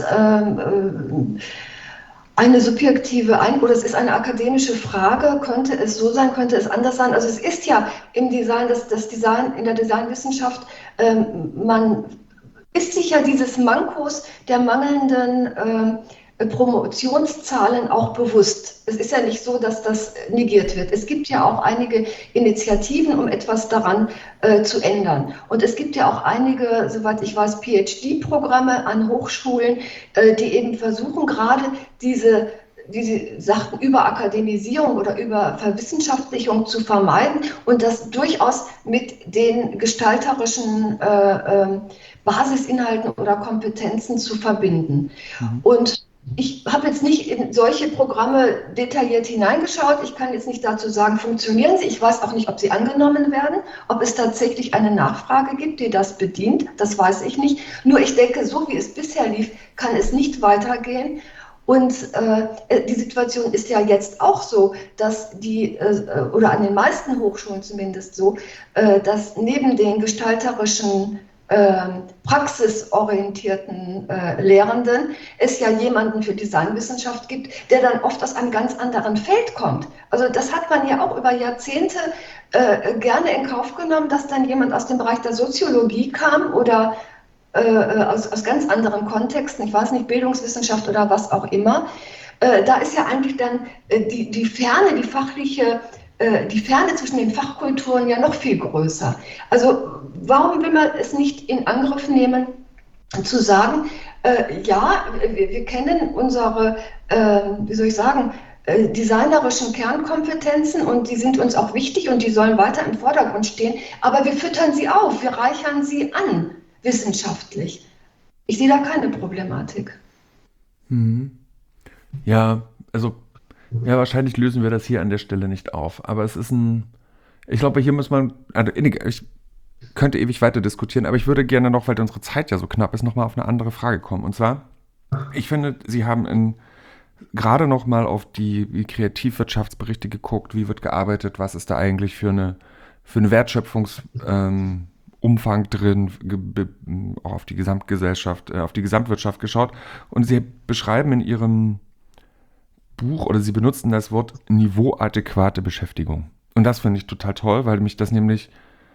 eine subjektive oder es ist eine akademische Frage. Könnte es so sein, könnte es anders sein? Also es ist ja im Design, das Design in der Designwissenschaft, man ist sich ja dieses Mankos der mangelnden Promotionszahlen auch bewusst. Es ist ja nicht so, dass das negiert wird. Es gibt ja auch einige Initiativen, um etwas daran zu ändern. Und es gibt ja auch einige, soweit ich weiß, PhD-Programme an Hochschulen, die eben versuchen, gerade diese wie Sie sagten, Überakademisierung oder Überverwissenschaftlichung zu vermeiden und das durchaus mit den gestalterischen Basisinhalten oder Kompetenzen zu verbinden. Mhm. Und ich habe jetzt nicht in solche Programme detailliert hineingeschaut. Ich kann jetzt nicht dazu sagen, funktionieren sie. Ich weiß auch nicht, ob sie angenommen werden, ob es tatsächlich eine Nachfrage gibt, die das bedient. Das weiß ich nicht. Nur ich denke, so wie es bisher lief, kann es nicht weitergehen. Und die Situation ist ja jetzt auch so, dass oder an den meisten Hochschulen zumindest so, dass neben den gestalterischen, praxisorientierten Lehrenden es ja jemanden für Designwissenschaft gibt, der dann oft aus einem ganz anderen Feld kommt. Also das hat man ja auch über Jahrzehnte gerne in Kauf genommen, dass dann jemand aus dem Bereich der Soziologie kam oder aus ganz anderen Kontexten, ich weiß nicht, Bildungswissenschaft oder was auch immer. Da ist ja eigentlich dann die Ferne, die Ferne zwischen den Fachkulturen ja noch viel größer. Also warum will man es nicht in Angriff nehmen, zu sagen, ja, wir kennen unsere, wie soll ich sagen, designerischen Kernkompetenzen und die sind uns auch wichtig und die sollen weiter im Vordergrund stehen, aber wir füttern sie auf, wir reichern sie an, wissenschaftlich. Ich sehe da keine Problematik. Mhm. Ja, also, ja, wahrscheinlich lösen wir das hier an der Stelle nicht auf. Aber ich glaube, hier muss man, also ich könnte ewig weiter diskutieren, aber ich würde gerne noch, weil unsere Zeit ja so knapp ist, nochmal auf eine andere Frage kommen. Und zwar, ich finde, Sie haben gerade nochmal auf die Kreativwirtschaftsberichte geguckt, wie wird gearbeitet, was ist da eigentlich für eine Wertschöpfungsumfang drin, auch auf die Gesamtgesellschaft, auf die Gesamtwirtschaft geschaut. Und Sie beschreiben in Ihrem Buch oder Sie benutzen das Wort niveauadäquate Beschäftigung. Und das finde ich total toll, weil mich das nämlich,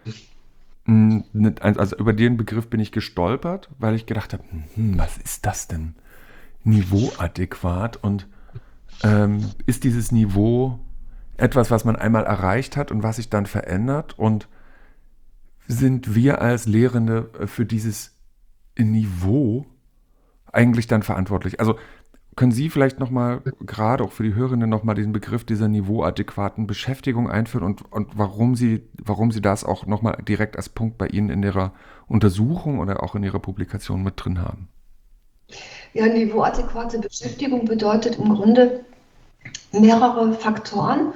also über den Begriff bin ich gestolpert, weil ich gedacht habe, was ist das denn? Niveauadäquat und ist dieses Niveau etwas, was man einmal erreicht hat und was sich dann verändert und sind wir als Lehrende für dieses Niveau eigentlich dann verantwortlich? Also können Sie vielleicht nochmal, gerade auch für die Hörerinnen, nochmal diesen Begriff dieser niveauadäquaten Beschäftigung einführen und warum Sie das auch nochmal direkt als Punkt bei Ihnen in Ihrer Untersuchung oder auch in Ihrer Publikation mit drin haben? Ja, niveauadäquate Beschäftigung bedeutet im Grunde mehrere Faktoren.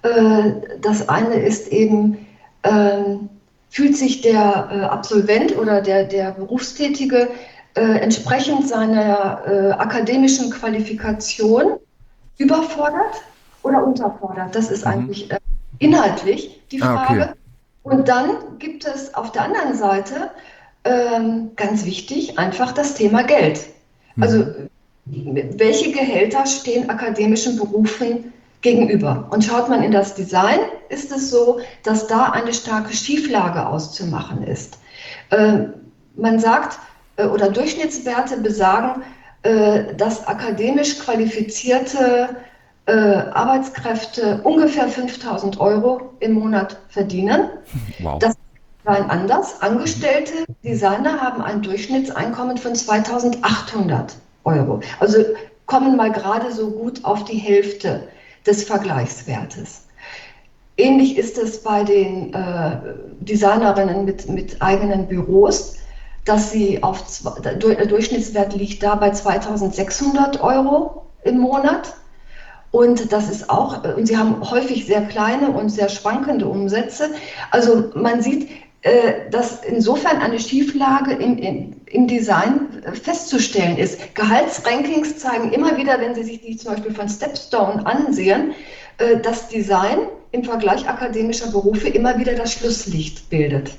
Das eine ist eben, fühlt sich der Absolvent oder der Berufstätige entsprechend seiner akademischen Qualifikation überfordert oder unterfordert? Das ist Mhm. eigentlich inhaltlich die Ah, okay. Frage. Und dann gibt es auf der anderen Seite ganz wichtig einfach das Thema Geld. Also Mhm. welche Gehälter stehen akademischen Berufen gegenüber? Und schaut man in das Design, ist es so, dass da eine starke Schieflage auszumachen ist. Ähm, Man sagt, oder Durchschnittswerte besagen, dass akademisch qualifizierte Arbeitskräfte ungefähr 5.000 € im Monat verdienen. Wow. Das ist anders. Mhm. Angestellte Designer haben ein Durchschnittseinkommen von 2.800 €. Also kommen mal gerade so gut auf die Hälfte des Vergleichswertes. Ähnlich ist es bei den Designerinnen mit eigenen Büros, dass sie der Durchschnittswert liegt da bei 2.600 € im Monat. Und das ist auch, und sie haben häufig sehr kleine und sehr schwankende Umsätze. Also man sieht, dass insofern eine Schieflage im Design festzustellen ist. Gehaltsrankings zeigen immer wieder, wenn Sie sich die zum Beispiel von Stepstone ansehen, dass Design im Vergleich akademischer Berufe immer wieder das Schlusslicht bildet.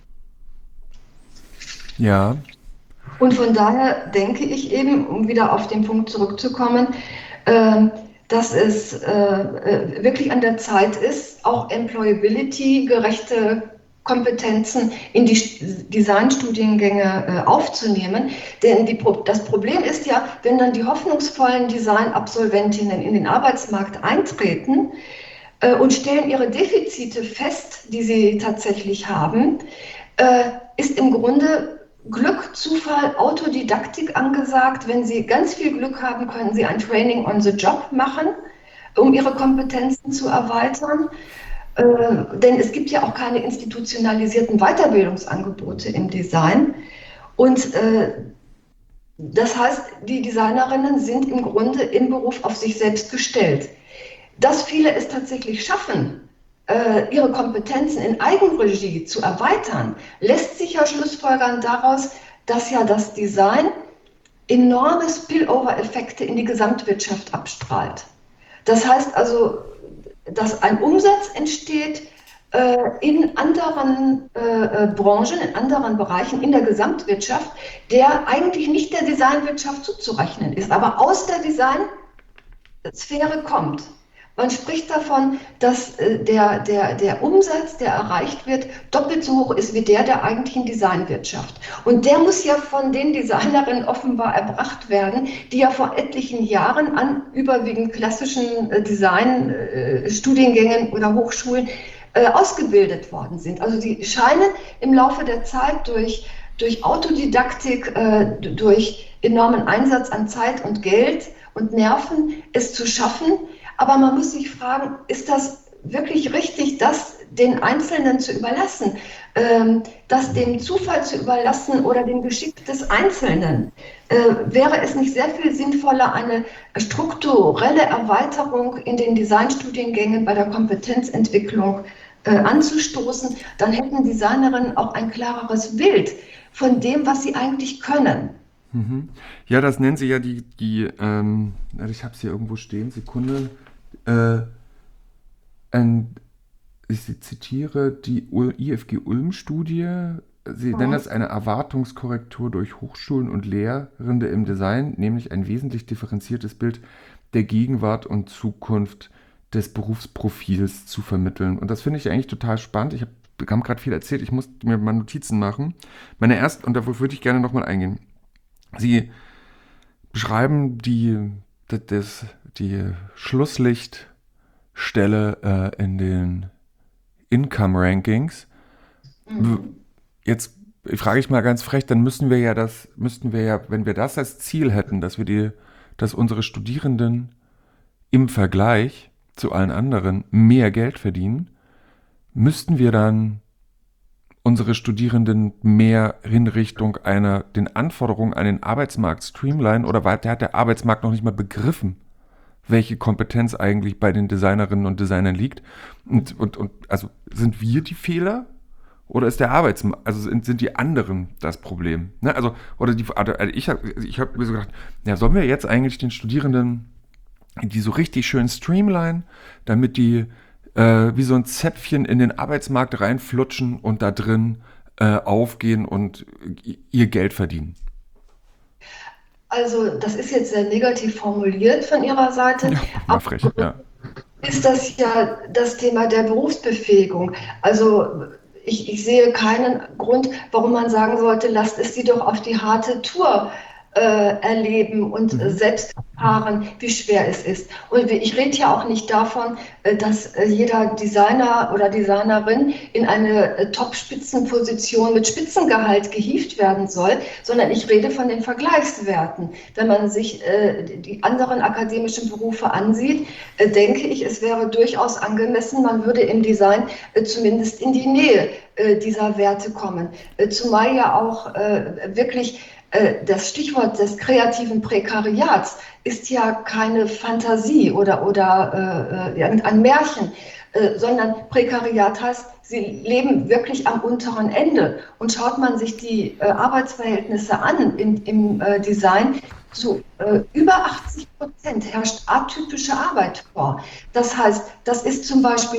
Ja. Und von daher denke ich eben, um wieder auf den Punkt zurückzukommen, äh, dass es wirklich an der Zeit ist, auch Employability-gerechte Kompetenzen in die Designstudiengänge aufzunehmen. Denn das Problem ist ja, wenn dann die hoffnungsvollen Designabsolventinnen in den Arbeitsmarkt eintreten und stellen ihre Defizite fest, die sie tatsächlich haben, ist im Grunde Glück, Zufall, Autodidaktik angesagt. Wenn Sie ganz viel Glück haben, können Sie ein Training on the Job machen, um Ihre Kompetenzen zu erweitern. Denn es gibt ja auch keine institutionalisierten Weiterbildungsangebote im Design. Und das heißt, die Designerinnen sind im Grunde im Beruf auf sich selbst gestellt. Dass viele es tatsächlich schaffen, ihre Kompetenzen in Eigenregie zu erweitern, lässt sich ja schlussfolgern daraus, dass ja das Design enorme Spillover-Effekte in die Gesamtwirtschaft abstrahlt. Das heißt also, dass ein Umsatz entsteht in anderen Branchen, in anderen Bereichen in der Gesamtwirtschaft, der eigentlich nicht der Designwirtschaft zuzurechnen ist, aber aus der Designsphäre kommt. Man spricht davon, dass der Umsatz, der erreicht wird, doppelt so hoch ist wie der eigentlichen Designwirtschaft. Und der muss ja von den Designerinnen offenbar erbracht werden, die ja vor etlichen Jahren an überwiegend klassischen Designstudiengängen oder Hochschulen ausgebildet worden sind. Also die scheinen im Laufe der Zeit durch Autodidaktik, durch enormen Einsatz an Zeit und Geld und Nerven es zu schaffen. Aber man muss sich fragen, ist das wirklich richtig, das den Einzelnen zu überlassen, das dem Zufall zu überlassen oder dem Geschick des Einzelnen? Wäre es nicht sehr viel sinnvoller, eine strukturelle Erweiterung in den Designstudiengängen bei der Kompetenzentwicklung anzustoßen? Dann hätten Designerinnen auch ein klareres Bild von dem, was sie eigentlich können. Mhm. Ja, das nennen sie ja ich habe es hier irgendwo stehen, Sekunde. Äh, ein, Ich zitiere die IFG Ulm-Studie. Sie nennen das eine Erwartungskorrektur durch Hochschulen und Lehrende im Design, nämlich ein wesentlich differenziertes Bild der Gegenwart und Zukunft des Berufsprofils zu vermitteln. Und das finde ich eigentlich total spannend. Wir haben gerade viel erzählt, ich muss mir mal Notizen machen. Und dafür würde ich gerne nochmal eingehen. Sie beschreiben die Schlusslichtstelle in den Income Rankings. Mhm. Jetzt frage ich mal ganz frech, dann müssten wir ja, wenn wir das als Ziel hätten, dass unsere Studierenden im Vergleich zu allen anderen mehr Geld verdienen, müssten wir dann unsere Studierenden mehr in Richtung den Anforderungen an den Arbeitsmarkt streamline oder hat der Arbeitsmarkt noch nicht mal begriffen, welche Kompetenz eigentlich bei den Designerinnen und Designern liegt. Und also sind wir die Fehler? Oder ist der Arbeitsmarkt, also sind die anderen das Problem? Ne? Also, oder ich hab mir so gedacht, ja, sollen wir jetzt eigentlich den Studierenden die so richtig schön streamline, damit die wie so ein Zäpfchen in den Arbeitsmarkt reinflutschen und da drin aufgehen und ihr Geld verdienen? Also das ist jetzt sehr negativ formuliert von Ihrer Seite, Ja, mal frech, ja. ist das ja das Thema der Berufsbefähigung. Also ich sehe keinen Grund, warum man sagen sollte, lasst es sie doch auf die harte Tour erleben und Mhm. selbst erfahren, wie schwer es ist. Und ich rede ja auch nicht davon, dass jeder Designer oder Designerin in eine Top-Spitzenposition mit Spitzengehalt gehievt werden soll, sondern ich rede von den Vergleichswerten. Wenn man sich die anderen akademischen Berufe ansieht, denke ich, es wäre durchaus angemessen, man würde im Design zumindest in die Nähe dieser Werte kommen. Zumal ja auch wirklich das Stichwort des kreativen Prekariats ist ja keine Fantasie oder irgendein Märchen, sondern Prekariat heißt, sie leben wirklich am unteren Ende. Und schaut man sich die Arbeitsverhältnisse an im Design, zu über 80% herrscht atypische Arbeit vor. Das heißt, das ist zum Beispiel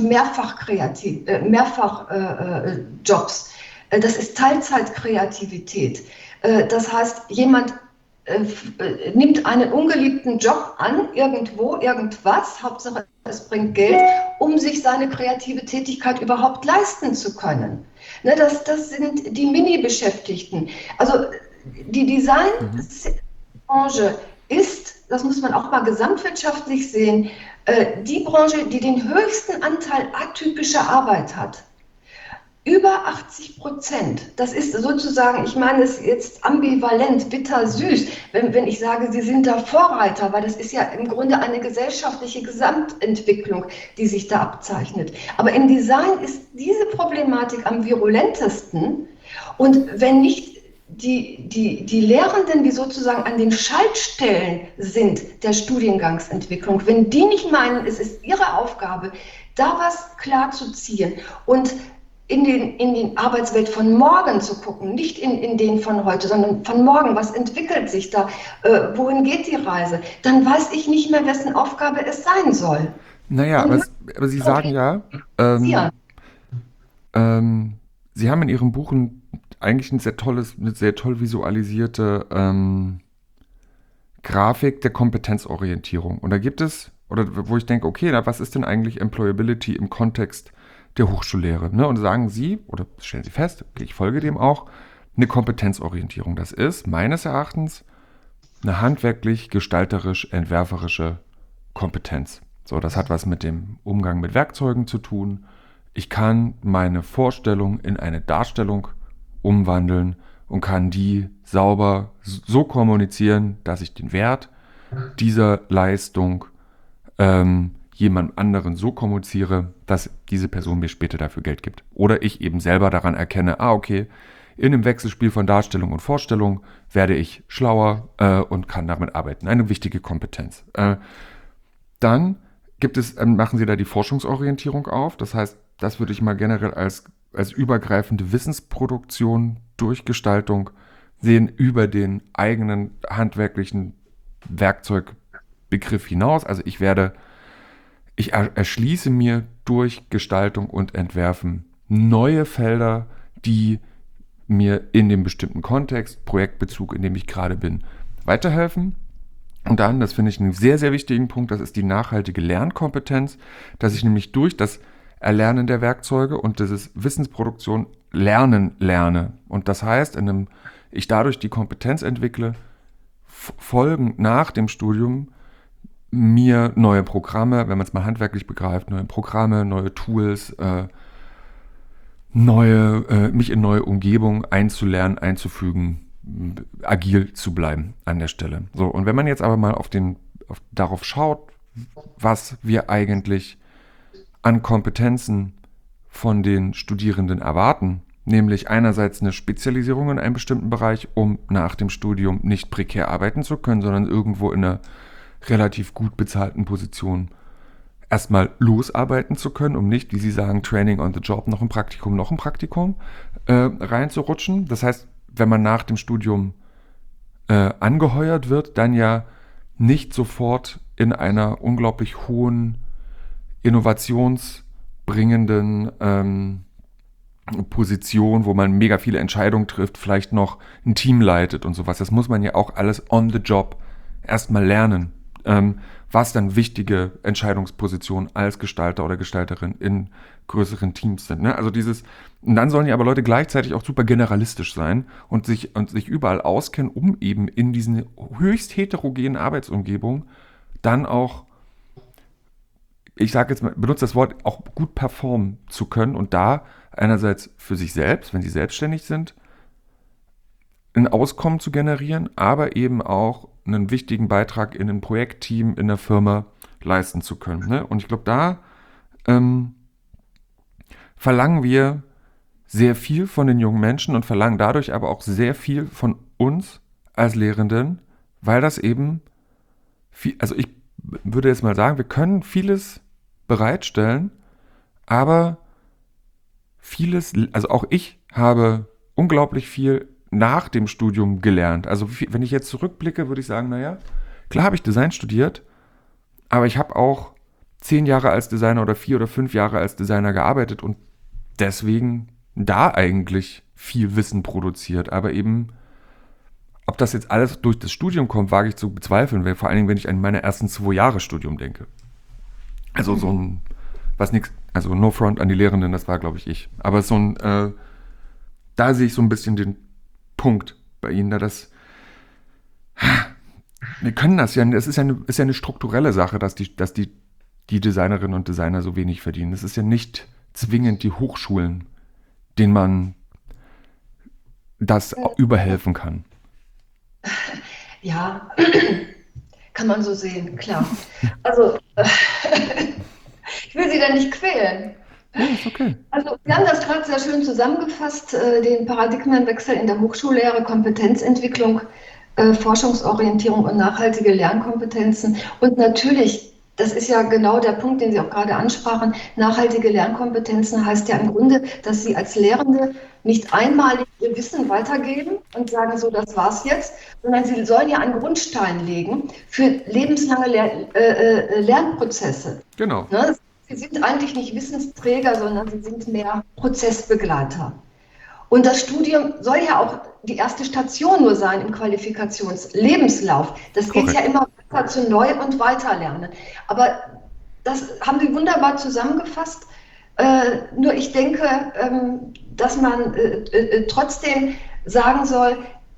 Mehrfachjobs. Das ist Teilzeitkreativität. Das heißt, jemand nimmt einen ungeliebten Job an, irgendwo, irgendwas, Hauptsache es bringt Geld, um sich seine kreative Tätigkeit überhaupt leisten zu können. Ne, das sind die Mini-Beschäftigten. Also die Mhm. Designbranche ist, das muss man auch mal gesamtwirtschaftlich sehen, die Branche, die den höchsten Anteil atypischer Arbeit hat. Über 80%. Das ist sozusagen, ich meine es jetzt ambivalent, bittersüß, wenn ich sage, Sie sind da Vorreiter, weil das ist ja im Grunde eine gesellschaftliche Gesamtentwicklung, die sich da abzeichnet. Aber im Design ist diese Problematik am virulentesten. Und wenn nicht die Lehrenden, die sozusagen an den Schaltstellen sind der Studiengangsentwicklung, wenn die nicht meinen, es ist ihre Aufgabe, da was klar zu ziehen und in die Arbeitswelt von morgen zu gucken, nicht in den von heute, sondern von morgen, was entwickelt sich da, wohin geht die Reise, dann weiß ich nicht mehr, wessen Aufgabe es sein soll. Naja, Dann aber Sie sagen ja, ähm, passieren. ähm, Sie haben in Ihrem Buch eigentlich eine sehr toll visualisierte Grafik der Kompetenzorientierung. Und da gibt es, oder wo ich denke, okay, na, was ist denn eigentlich Employability im Kontext der Hochschullehre? Ne? Und sagen Sie, oder stellen Sie fest, okay, ich folge dem auch, eine Kompetenzorientierung. Das ist meines Erachtens eine handwerklich, gestalterisch, entwerferische Kompetenz. So, das hat was mit dem Umgang mit Werkzeugen zu tun. Ich kann meine Vorstellung in eine Darstellung umwandeln und kann die sauber so kommunizieren, dass ich den Wert dieser Leistung jemand anderen so kommuniziere, dass diese Person mir später dafür Geld gibt. Oder ich eben selber daran erkenne, okay, in einem Wechselspiel von Darstellung und Vorstellung werde ich schlauer und kann damit arbeiten. Eine wichtige Kompetenz. Dann machen Sie da die Forschungsorientierung auf. Das heißt, das würde ich mal generell als übergreifende Wissensproduktion durch Gestaltung sehen über den eigenen handwerklichen Werkzeugbegriff hinaus. Also ich erschließe mir durch Gestaltung und Entwerfen neue Felder, die mir in dem bestimmten Kontext, Projektbezug, in dem ich gerade bin, weiterhelfen. Und dann, das finde ich einen sehr, sehr wichtigen Punkt, das ist die nachhaltige Lernkompetenz, dass ich nämlich durch das Erlernen der Werkzeuge und dieses Wissensproduktion lernen lerne. Und das heißt, ich dadurch die Kompetenz entwickle, folgend nach dem Studium mir neue Programme, wenn man es mal handwerklich begreift, neue Programme, neue Tools, mich in neue Umgebungen einzulernen, einzufügen, agil zu bleiben an der Stelle. So, und wenn man jetzt aber mal darauf schaut, was wir eigentlich an Kompetenzen von den Studierenden erwarten, nämlich einerseits eine Spezialisierung in einem bestimmten Bereich, um nach dem Studium nicht prekär arbeiten zu können, sondern irgendwo in einer relativ gut bezahlten Position erstmal losarbeiten zu können, um nicht, wie Sie sagen, Training on the Job, noch ein Praktikum reinzurutschen. Das heißt, wenn man nach dem Studium angeheuert wird, dann ja nicht sofort in einer unglaublich hohen, innovationsbringenden Position, wo man mega viele Entscheidungen trifft, vielleicht noch ein Team leitet und sowas. Das muss man ja auch alles on the job erstmal lernen, was dann wichtige Entscheidungspositionen als Gestalter oder Gestalterin in größeren Teams sind. Ne? Also und dann sollen ja aber Leute gleichzeitig auch super generalistisch sein und sich überall auskennen, um eben in diesen höchst heterogenen Arbeitsumgebungen dann auch, ich sage jetzt mal, benutze das Wort, auch gut performen zu können und da einerseits für sich selbst, wenn sie selbstständig sind, ein Auskommen zu generieren, aber eben auch einen wichtigen Beitrag in einem Projektteam, in der Firma leisten zu können. Ne? Und ich glaube, da verlangen wir sehr viel von den jungen Menschen und verlangen dadurch aber auch sehr viel von uns als Lehrenden, weil das eben also ich würde jetzt mal sagen, wir können vieles bereitstellen, aber vieles, also auch ich habe unglaublich viel nach dem Studium gelernt. Also wenn ich jetzt zurückblicke, würde ich sagen, naja, klar habe ich Design studiert, aber ich habe auch 10 Jahre als Designer oder 4 oder 5 Jahre als Designer gearbeitet und deswegen da eigentlich viel Wissen produziert. Aber eben, ob das jetzt alles durch das Studium kommt, wage ich zu bezweifeln, weil vor allen Dingen, wenn ich an meine ersten 2 Jahre Studium denke. Also so ein, also no front an die Lehrenden, das war, glaube ich. Aber so ein, da sehe ich so ein bisschen den Punkt bei Ihnen, wir können das ja, es ist ja eine strukturelle Sache, dass die Designerinnen und Designer so wenig verdienen. Es ist ja nicht zwingend die Hochschulen, denen man das überhelfen kann. Ja, kann man so sehen, klar. Also, ich will Sie da nicht quälen. Ja, ist okay. Also, Sie haben das gerade sehr schön zusammengefasst, den Paradigmenwechsel in der Hochschullehre, Kompetenzentwicklung, Forschungsorientierung und nachhaltige Lernkompetenzen. Und natürlich, das ist ja genau der Punkt, den Sie auch gerade ansprachen, nachhaltige Lernkompetenzen heißt ja im Grunde, dass Sie als Lehrende nicht einmalig Ihr Wissen weitergeben und sagen, so, das war's jetzt, sondern Sie sollen ja einen Grundstein legen für lebenslange Lernprozesse. Genau. Ne? Sie sind eigentlich nicht Wissensträger, sondern Sie sind mehr Prozessbegleiter. Und das Studium soll ja auch die erste Station nur sein im Qualifikationslebenslauf. Das geht Korrekt. ja immer weiter zu Neu- und Weiterlernen. Aber das haben Sie wunderbar zusammengefasst. Nur ich denke, dass man trotzdem sagen soll,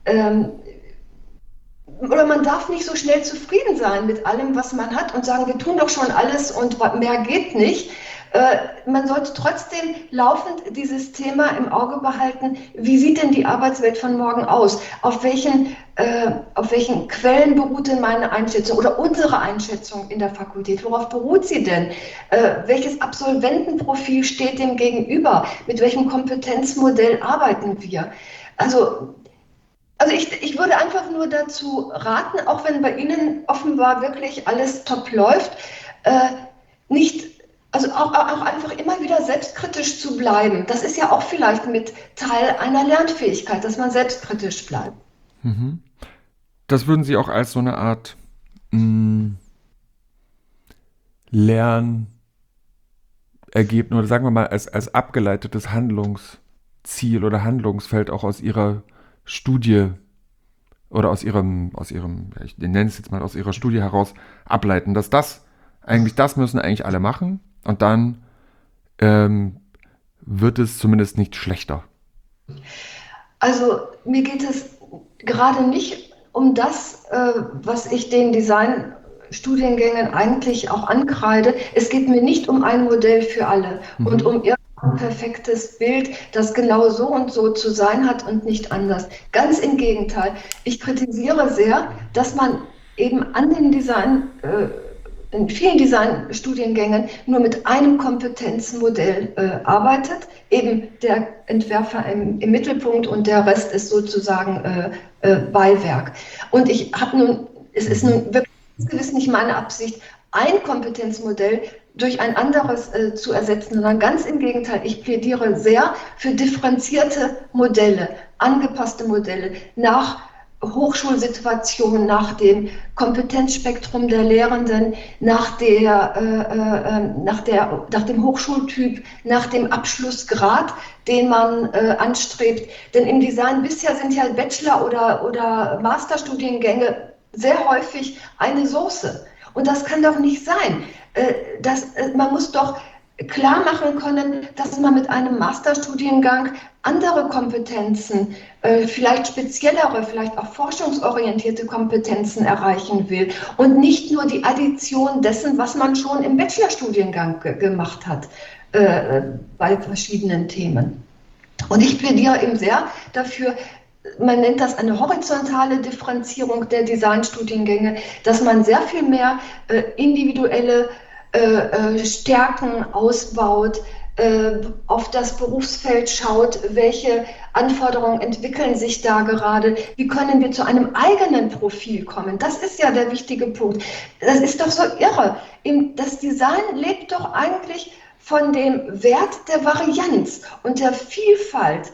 oder man darf nicht so schnell zufrieden sein mit allem, was man hat und sagen, wir tun doch schon alles und mehr geht nicht. Man sollte trotzdem laufend dieses Thema im Auge behalten. Wie sieht denn die Arbeitswelt von morgen aus? Auf welchen Quellen beruht denn meine Einschätzung oder unsere Einschätzung in der Fakultät? Worauf beruht sie denn? Welches Absolventenprofil steht dem gegenüber? Mit welchem Kompetenzmodell arbeiten wir? Also ich würde einfach nur dazu raten, auch wenn bei Ihnen offenbar wirklich alles top läuft, nicht, also auch einfach immer wieder selbstkritisch zu bleiben. Das ist ja auch vielleicht mit Teil einer Lernfähigkeit, dass man selbstkritisch bleibt. Das würden Sie auch als so eine Art Lernergebnis oder sagen wir mal als abgeleitetes Handlungsziel oder Handlungsfeld auch aus Ihrer Studie oder aus Ihrem, ich nenne es jetzt mal aus Ihrer Studie heraus ableiten, dass das müssen eigentlich alle machen und dann wird es zumindest nicht schlechter. Also mir geht es gerade nicht um das, was ich den Designstudiengängen eigentlich auch ankreide. Es geht mir nicht um ein Modell für alle und um irgendein perfektes Bild, das genau so und so zu sein hat und nicht anders. Ganz im Gegenteil. Ich kritisiere sehr, dass man eben in vielen Designstudiengängen nur mit einem Kompetenzmodell arbeitet, eben der Entwerfer im Mittelpunkt und der Rest ist sozusagen Beiwerk. Und es ist nun wirklich ist gewiss nicht meine Absicht, ein Kompetenzmodell durch ein anderes zu ersetzen, sondern ganz im Gegenteil. Ich plädiere sehr für differenzierte Modelle, angepasste Modelle nach Hochschulsituation, nach dem Kompetenzspektrum der Lehrenden, nach dem Hochschultyp, nach dem Abschlussgrad, den man anstrebt. Denn im Design bisher sind ja Bachelor- oder Masterstudiengänge sehr häufig eine Soße. Und das kann doch nicht sein. Man muss doch klar machen können, dass man mit einem Masterstudiengang andere Kompetenzen, vielleicht speziellere, vielleicht auch forschungsorientierte Kompetenzen erreichen will und nicht nur die Addition dessen, was man schon im Bachelorstudiengang gemacht hat bei verschiedenen Themen. Und ich plädiere eben sehr dafür, man nennt das eine horizontale Differenzierung der Designstudiengänge, dass man sehr viel mehr individuelle Stärken ausbaut, auf das Berufsfeld schaut, welche Anforderungen entwickeln sich da gerade, wie können wir zu einem eigenen Profil kommen. Das ist ja der wichtige Punkt. Das ist doch so irre. Das Design lebt doch eigentlich von dem Wert der Varianz und der Vielfalt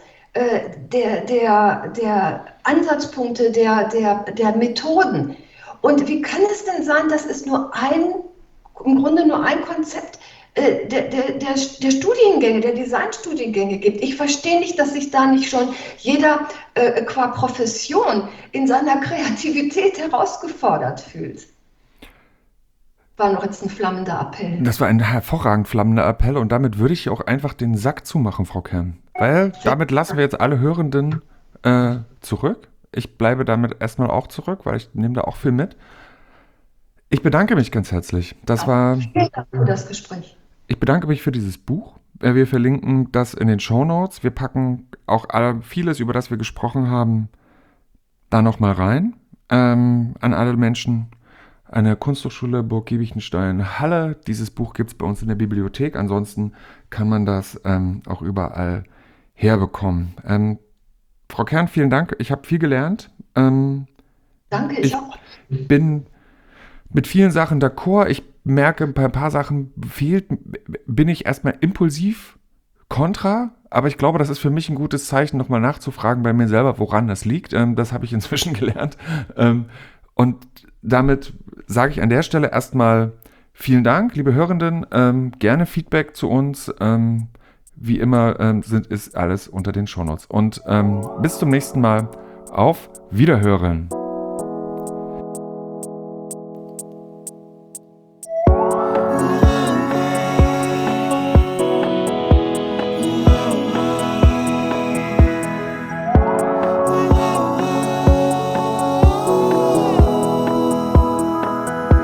der Ansatzpunkte, der Methoden. Und wie kann es denn sein, dass es im Grunde nur ein Konzept der Studiengänge, der Designstudiengänge gibt? Ich verstehe nicht, dass sich da nicht schon jeder qua Profession in seiner Kreativität herausgefordert fühlt. War noch jetzt ein flammender Appell. Das war ein hervorragend flammender Appell und damit würde ich auch einfach den Sack zumachen, Frau Kern. Weil damit lassen wir jetzt alle Hörenden zurück. Ich bleibe damit erstmal auch zurück, weil ich nehme da auch viel mit. Ich bedanke mich ganz herzlich. Vielen Dank für das Gespräch. Ich bedanke mich für dieses Buch. Wir verlinken das in den Shownotes. Wir packen auch vieles, über das wir gesprochen haben, da nochmal rein. An alle Menschen. Eine Kunsthochschule Burg Giebichenstein Halle. Dieses Buch gibt es bei uns in der Bibliothek. Ansonsten kann man das auch überall herbekommen. Frau Kern, vielen Dank. Ich habe viel gelernt. Danke, ich auch. Bin mit vielen Sachen d'accord. Ich merke, bei ein paar Sachen bin ich erstmal impulsiv kontra. Aber ich glaube, das ist für mich ein gutes Zeichen, nochmal nachzufragen bei mir selber, woran das liegt. Das habe ich inzwischen gelernt. Und damit sage ich an der Stelle erstmal vielen Dank, liebe Hörenden. Gerne Feedback zu uns. Wie immer ist alles unter den Shownotes. Und bis zum nächsten Mal. Auf Wiederhören.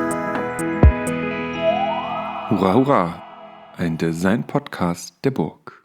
Hurra, hurra! Ein Design-Podcast der Burg.